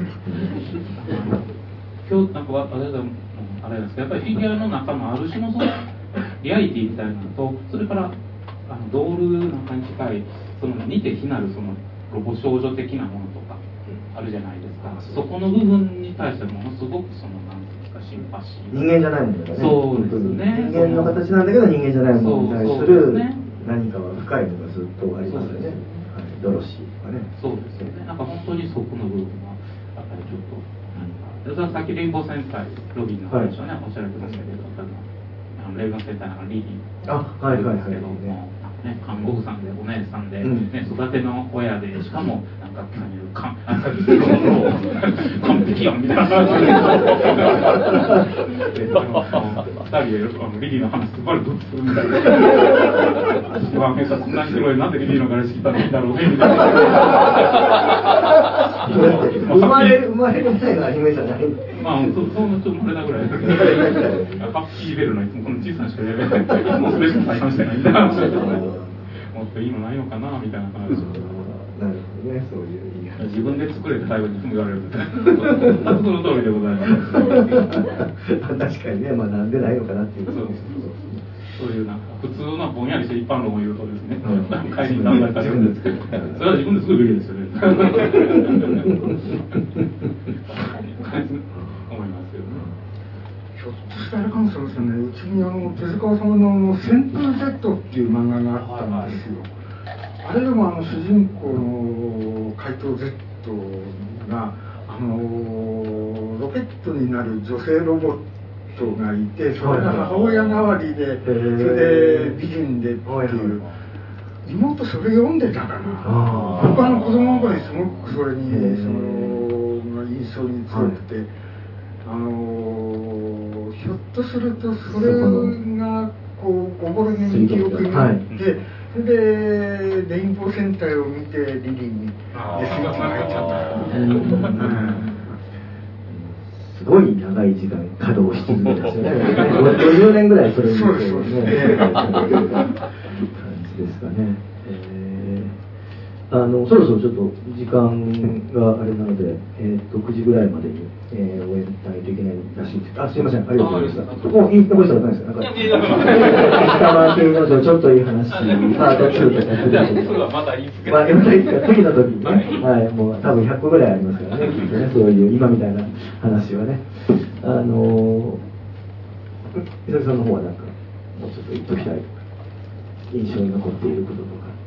D: 今日なんかあれだあれですけど、やっぱりフィギュアの中のある種のそのリアリティみたいなのと、それからあのドールなんかに近いその似て非なるそのロボ少女的なものとかあるじゃないですか。そこの部分に対してものすごくそのなんシンパシー
C: 人間じゃないものだね。
D: そうですね。
C: 人間の形なんだけど人間じゃないものに対する何かは深いのがずっとありますよね。はい、ドロシーとかね。
D: そうですよね。なんか本当にそこの部分はやっぱりちょっと何か。さっきレインボー戦隊ロビンの話をね、はい、おっしゃられてましたけど、あのレインボー戦隊のリリー
C: あはいはいはい。
D: ね、看護婦さんでお姉さんで、ね、育ての親でしかもなんか何言うかんなんか言うの完璧やんみたいな話で、ふたりであのリリーの話すごいどっちするみたいな。不安さそんなに広いなんでリリーの彼氏来たらいいんだろうねみたいな。
C: 生まれ生まれる前のアニメじゃない。
D: まあそそのちょっと生まれたぐらいだけど、ハッピーベルのいつもこの小さなしかやれない。いつもそれしか再販してないみたいな。もっといいのないのかなみたいな話。
C: なるほどね、そういう
D: いい自分で作れて最後にいつも言われるんですね。全くその通りでございます。
C: 確かにね、まあなんでないのかなっていう。
D: そうです。そういうなんか普通のぼんやりした一般論を言うとですね、何回に何回か自分で作る。それは自分で作るべきですよね。思いますよね。
B: ひょっとしたらあれかもしれませんね。うちにあの手塚さんのあの旋風 Z っていう漫画があったんですよ。あれでもあの主人公の怪盗 Z があのロケットになる女性ロボットがいて、それが母親代わりで、それで美人でっていう。妹それ読んでたかな。僕はあの子供の頃にすごくそれにその印象に強くて、あのひょっとするとそれがこうおぼろげに記憶になって、それでレインボー戦隊を見てリリーにスイッチが入っちゃった。
C: すごい長い時間稼働し続けたんですよね。ごじゅうねんぐらいそれにそうですね。感じですかね。えー、あのそろそろちょっと時間があれなので、えー、とくじぐらいまでに、えー、終えないといけないらしいです。あ、すいません、ありがとうございました。もういい残したことないですか。なんか石川県のちょっといい話、パートツーとかすると。
D: またいいです
C: まあ、でも次の時にね、はい、もう多分ひゃっこぐらいありますからね、きっとね、そういう今みたいな話はね。あの伊崎さんの方はなんかもうちょっと言っときたい印象に残っていることとか。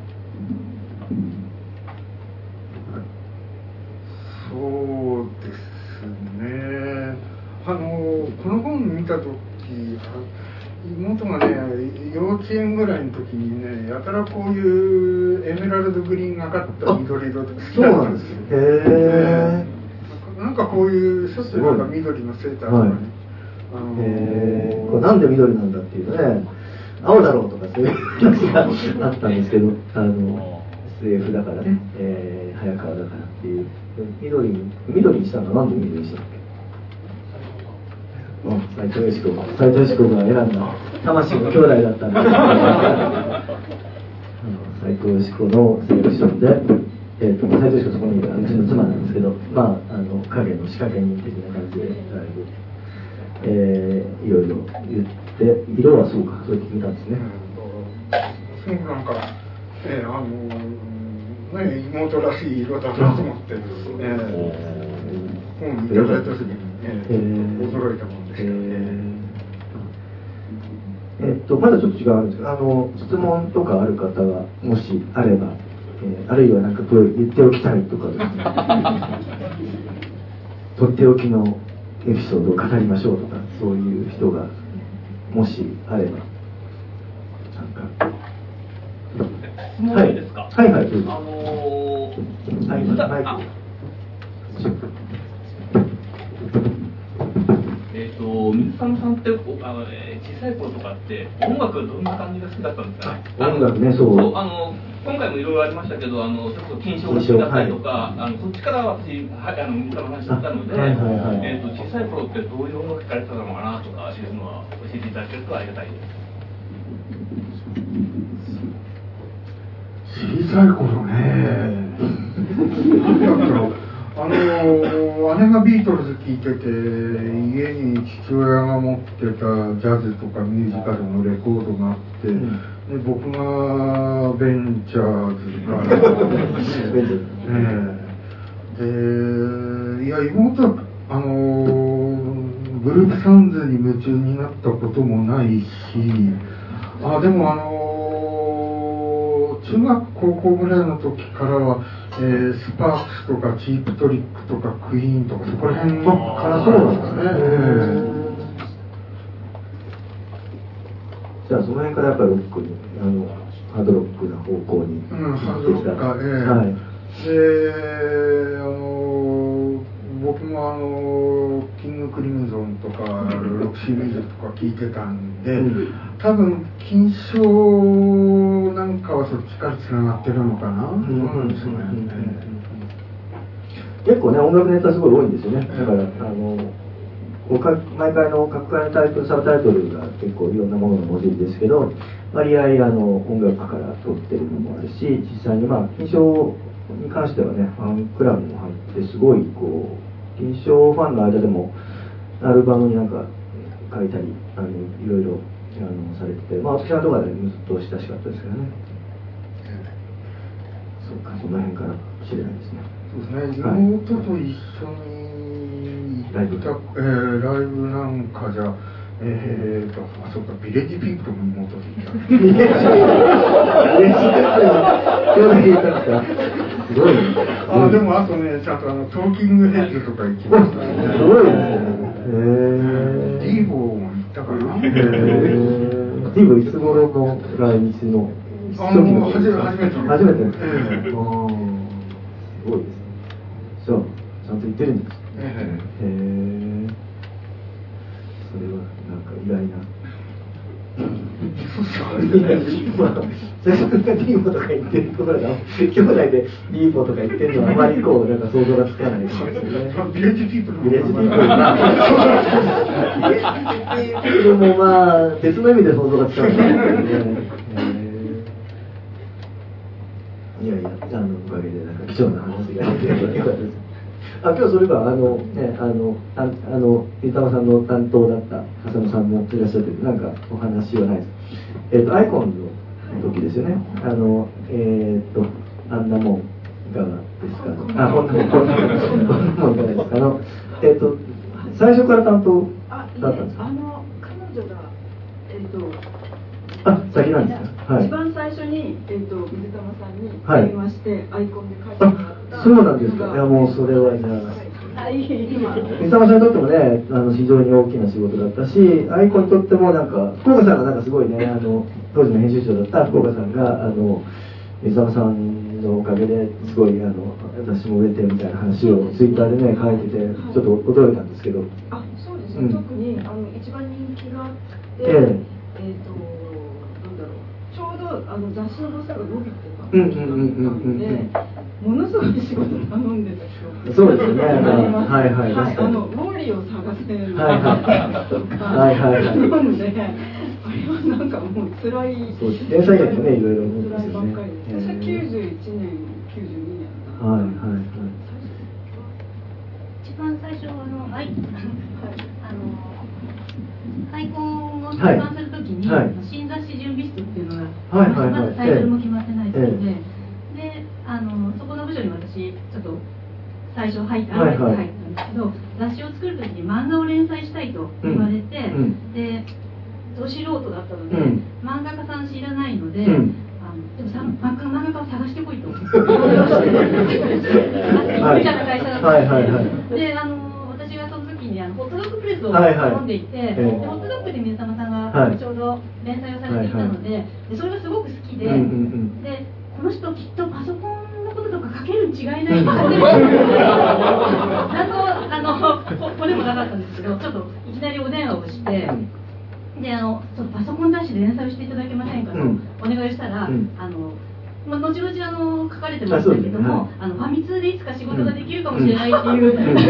B: そうですね。あのこの本見た時、妹がね幼稚園ぐらいの時にね、やたらこういうエメラルドグリーンがかった緑色で好きだったんですよ。
C: へ
B: ー。なんかこういうちょっとなんか緑のセーターとかね。
C: あのー、これなんで緑なんだっていうね、青だろうとかそういう話があったんですけど、あの エスエフ だからね、えー、早川だからっていう緑に緑にしたのはなんで緑にしたっけ？ 斉藤よし子斉藤よし子が選んだ魂の兄弟だったんです斉藤よし子のセレクションで、えー、と斉藤よし子そこにいるうちの妻なんですけど、まあ、あの影の仕掛け人的な感じでだいぶ、えー、いろいろ言って色はそうかそうやって聞いたんですね。
B: すごくなんか、えー、あのね妹らしい色だなと思って、えー、本いただいた時に、えー、驚いたもんですけど、
C: えー、っとまだちょっと違うんですけど、あの質問とかある方がもしあれば、えー、あるいはなんかこれ言っておきたいとかですねとっておきのエピソードを語りましょうとかそういう人がもしあればなんか
E: 質問いいですか？
C: はいはい、どうぞ。
E: あのー、
C: はい、
E: 歌
C: マイク
E: あえっ、ー、と水上さんってあの、えー、小さい頃とかって音楽どんな感じが好きだったんですかね？
C: 音楽ね、そう。
E: そうあの今回もいろいろありましたけど、あのそれこそ金賞が好きだったりとか、はい、あのそっちから私はあの水上さん知ったので、はいはいはい、えっ、ー、と小さい頃ってどういう音楽聴かれてたのかなとかいうのは教えていただけるとありがたいです。
B: 小さい頃ねあの姉がビートルズ聴いてて家に父親が持ってたジャズとかミュージカルのレコードがあって、うん、で僕がベンチャーズからねでいや妹はあのグループサウンズに夢中になったこともないしあでもあの中学高校ぐらいの時からは、えー、スパークスとかチープトリックとかクイーンとかそこら辺からそうなんですね、
C: えー、じゃあその辺からやっぱりロックにあのハードロックな方向に
B: うん、ハードロックか、えーはい、であの僕もあのキングクリムゾンとかロクシーミュージックとか聞いてたんで、うん、多分金賞なんかはそっちからつながってるのかな、うんうんですね、
C: 結構ね音楽ネタすごい多いんですよね。だからあの毎回の各回のタイトルサブタイトルが結構いろんなものの文字ですけど割合あの音楽から取ってるのもあるし実際にまあ金賞に関してはねファンクラブも入ってすごいこう金賞ファンの間でもアルバムになんか書いたりあのいろいろあのされててまあ私のところでずっと親しかったですけどね、うん、そうかその辺から知れないですね。
B: そうですね妹と一緒に行った、はいえー、ライブなんかじゃえーとあそうかビレッジピープルも妹で行ったビレッジピープルビレッジピープル今日で行ったんですかすごいね。あでもあとねちゃんとあのトーキングヘッズとか行きましたね。
C: すごいですね。へえ。
B: ディーボも行ったかな。
C: へえ。ディーボいつ頃の来日の？
B: あの初め初めて
C: 初めてです。ああすごいですね。じゃあちゃんと行ってるんです。へえ。それはなんか意外な。まあ、最初からディーボとか言ってるところが兄弟でディーボとか言ってるのはあまりこうなんか想像がつかないですね。
B: ビレッジピープル
C: ビレッジピープルビレッジピープルもまあ別の意味で想像がつかないですね。いやいやあのおかげでなんか貴重な話ができてよかったです。あ今日それはあのねあのああの水玉さんの担当だった浅野さんもいらっしゃってなんかお話はないです。えっ、ー、とアイコンの時ですよね。あのえっ、ー、とあんなもんいかがですか。あこんなもんこんなもんいかがですか。あのえっ、ー、と最初から担当だったんですか。
F: あの彼女がえっ、ー、と
C: あ先なんですか。はい、
F: 一番最初に、えー、と水玉さんに電話して、はい、アイコンで書いてもらった。
C: そうなんですか。いやもうそれはじゃあ、はい、今水玉さんにとってもねあの非常に大きな仕事だったしアイコンにとってもなんか福岡さんがなんかすごいねあの当時の編集長だった福岡さんがあの水玉さんのおかげですごいあの私も売れてみたいな話をツイッターでね書いててちょっと驚いたんですけど、
F: あそうですね、うん、特にあの一番人気があって、えー、えーとちょうどあの雑誌の細さが伸びてた時だったので、 ものすごい仕事頼んでた記憶
C: そうですね。
F: はい
C: はいはい。
F: あのウォーリーを探せる
C: はいはい
F: とか、
C: はいはいはい。
F: なんで、あれはなんかもう辛い。
C: そう天才劇もねいろいろ思うんで
F: 辛い
C: すよね。
F: ばっかりで。私はきゅうじゅういちねん、きゅうじゅうにねん。
C: はいはいはい。
G: 一番最初のアイあのアイコンを出版するときに、はい、新雑誌準備室っていうのが、はいはいはい、まだタイトルも決まってないですので、ええ、であのそこの部署に私ちょっと最初入って入って入ったんですけど、雑誌を作るときに漫画を連載したいと言われて、うん、でど素人だったので、うん、漫画家さん知らないので、うん、あのでもさ漫画漫画家を探してこいと言われまして、みたいな会社だったんです。であの私がその時にあのホットドッグプレスを頼んでいて、はいはい、でホットドッグで水玉さんがちょうど連載をされていたので、はいはい、でそれがすごく好きで、うんうんうん、でこの人きっとパソコンのこととか書けるに違いないって書ける何のあのこれもなかったんですけど、ちょっといきなりお電話をして。であのちょっとパソコン雑誌で連載をしていただけませんかとお願いしたら、うん、あのまあ、後々あの書かれてましたけども、あのファミ通でいつか仕事ができるかもしれないっていう、うん、で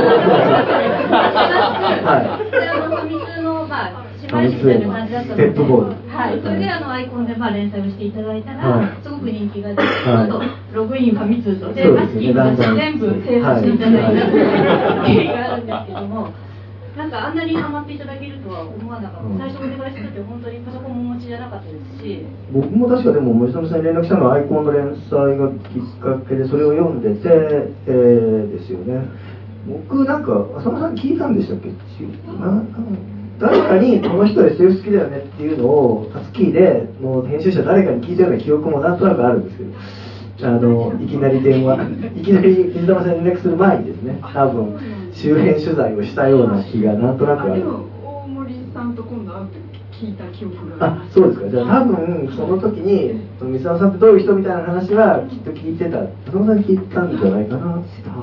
G: あのファミ通のまあ芝居師みたいな感じだったので、はい、それであのアイコンでまあ連載をしていただいたら、はい、すごく人気が出て、あとログインファミ通とでアスキーの雑誌全部制覇していただいた経緯があるんですけども。なんかあんなにハマっていただけるとは思わなかった、うん、最初お願いした時は本当にパソコンもお持ちじゃなかったですし、僕
C: も確かでも森下さんに連絡したのはアイコンの連載がきっかけでそれを読んでて、えー、ですよね。僕なんか浅間さん聞いたんでしたっけ、な誰かにこの人 エスエフ 好きだよねっていうのをタスキーでもう編集者誰かに聞いたような記憶もなんとなくあるんですけど、あのいきなり電話いきなり水玉さんに連絡する前にですね、多分周辺取材をしたような気がなんとなくある。
F: でも大森さんと今度会うって聞いた記憶があります。
C: あ、そうですか。じゃあ多分その時に水玉さんってどういう人みたいな話はきっと聞いてた、水玉さんに聞いたんじゃないかな。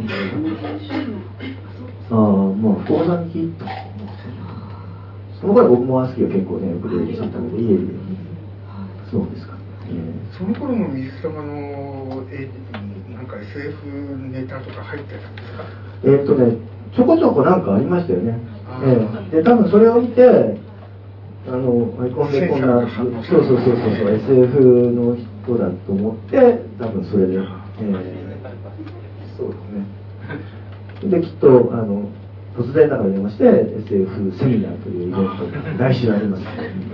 C: ああ、まあ福岡さんに聞いた。その頃僕もアスキーは結構ねよく出てきたので、いえいえ、そうですか。
B: その頃の水玉の絵になんか エスエフ ネタとか入ってたんですか？
C: えーっとね、ちょこちょこなんかありましたよね。えー、で多分それを見て、あのアイコンでこんな、そうそうそうそうそう エスエフ の人だと思って多分それで、えー、そうですね。できっとあの突然だから電話して エスエフ セミナーというイベントが来週あります。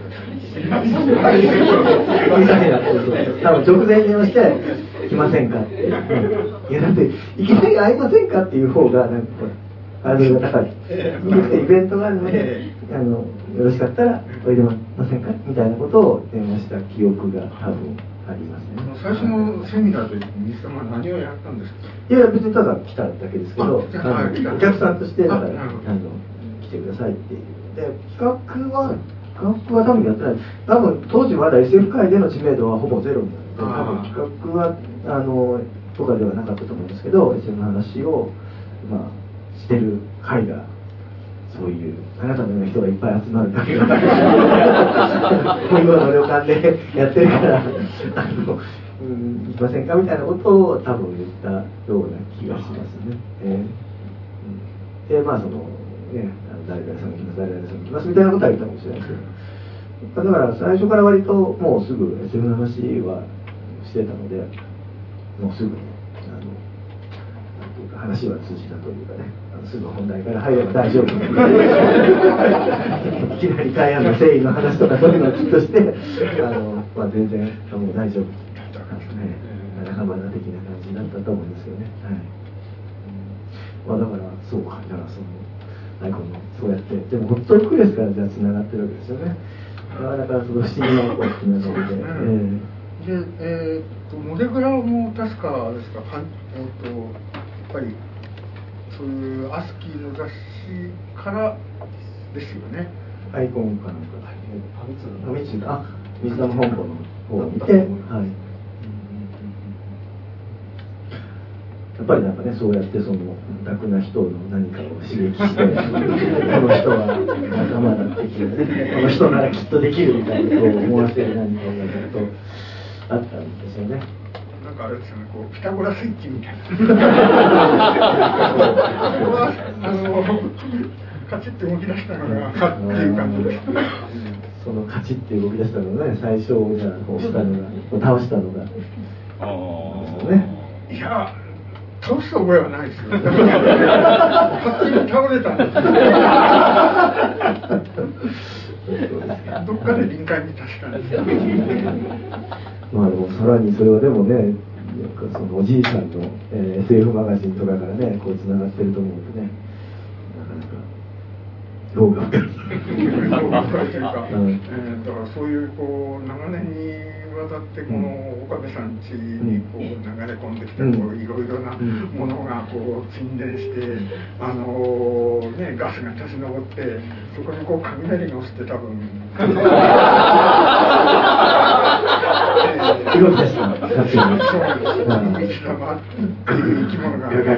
C: 多分直前に電話して来ませんかって、うん、いやだっていきなり会いませんかっていう方がなんかハードルが高い。イベントがあるのであのよろしかったらおいでませんかみたいなことを電話した記憶が多分ありますね。
B: 最初のセミナーで水玉は何をやったんですか？
C: いや別にただ来ただけですけど、あのお客さんとしてだからあの来てくださいっていうで企画は企画は多分やってない。多分当時まだ エスエフ 界での知名度はほぼゼロになって、多分企画はあのとかではなかったと思うんですけど、 エスエフ の話をまあしてる会が。そういうあなたのような人がいっぱい集まる会が本郷の旅館でやってるからあの、うん、行きませんかみたいなことを多分言ったような気がしますね。えー、でまあそのね誰々さんが来ます誰々さんが来ますみたいなことは言ったかもしれないですけど、だから最初から割ともうすぐ エスエフ の話はしてたのでもうすぐねあのなんていうか話は通じたというかね、すぐ本題から入れば大丈夫いきなり海岸の誠意の話とかそういうのをきっとしてあの、まあ、全然もう大丈夫仲間的な感じだったと思うんですよね、はいまあ、だからそうかだからそのアイコンのそうやってでもホットドッグレスからじゃあつながってるわけですよね。だからその不思議なことを含めそうで、
B: うんえー、で、えー、とモデグラも確かあれですか、えー、とやっぱりそういうアスキーの雑誌からですよね。
C: アイコンかなんかファミ通あ水玉本舗の方を見て、はい、やっぱりなんかねそうやってそのオタクな人の何かを刺激してこの人は仲間だってきるこの人ならきっとできるみたいなことを思わせる何かがずっとあったんですよね。
B: なんかかあれですよね、こうピタゴラスイッチみたいな。これはあのカチッと動き出したのがかっていう感じです。
C: そのカチッて動き出したのがね、最初じゃあ押したのが、倒したのが。ああ。ね。
B: いや。倒した覚えはないですよ。勝手に倒れたんですよ。どっかで臨界に達したんですよ。
C: まあでもさらにそれはでもね、なんかそのおじいさんの、えー、エスエフ マガジンとかからね、こうつながってると思うんでね、なかなかどうか分からない。
B: というか、うん、えー、だからそういうこう長年にわたってこの岡部さん家にこう流れ込んできたこういろいろなものがこう沈殿して、あのね、ガスが立ち上ってそこにこう雷が落ちて多分
C: 動き出したの。
B: そうです。生き物が
C: 立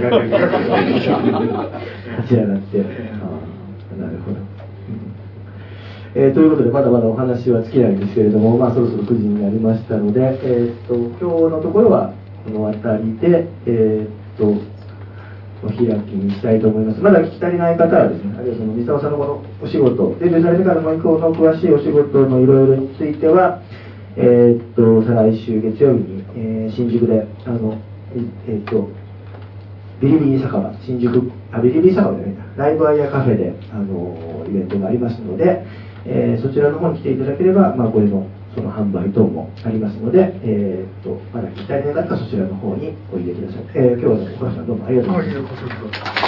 C: ち上がって、なるほど。えー、ということでまだまだお話は尽きないんですけれども、まあ、そろそろくじになりましたので、えー、と今日のところはこの辺りで、えー、とお開きにしたいと思います。まだ聞き足りない方はですね、あるいはその三沢さんのこのお仕事、デビューされてからの以降の詳しいお仕事のいろいろについては、えー、と再来週月曜日に、えー、新宿であの、えー、とビリビリ酒場、新宿あビリビリ酒場じゃないな、ライブアイアカフェであのイベントがありますので、えー、そちらの方に来ていただければ、まあ、これのその販売等もありますので、えー、とまだ聞き足りなかったらそちらの方においでください。えー、今日は岡田さんどうもありがとうございました。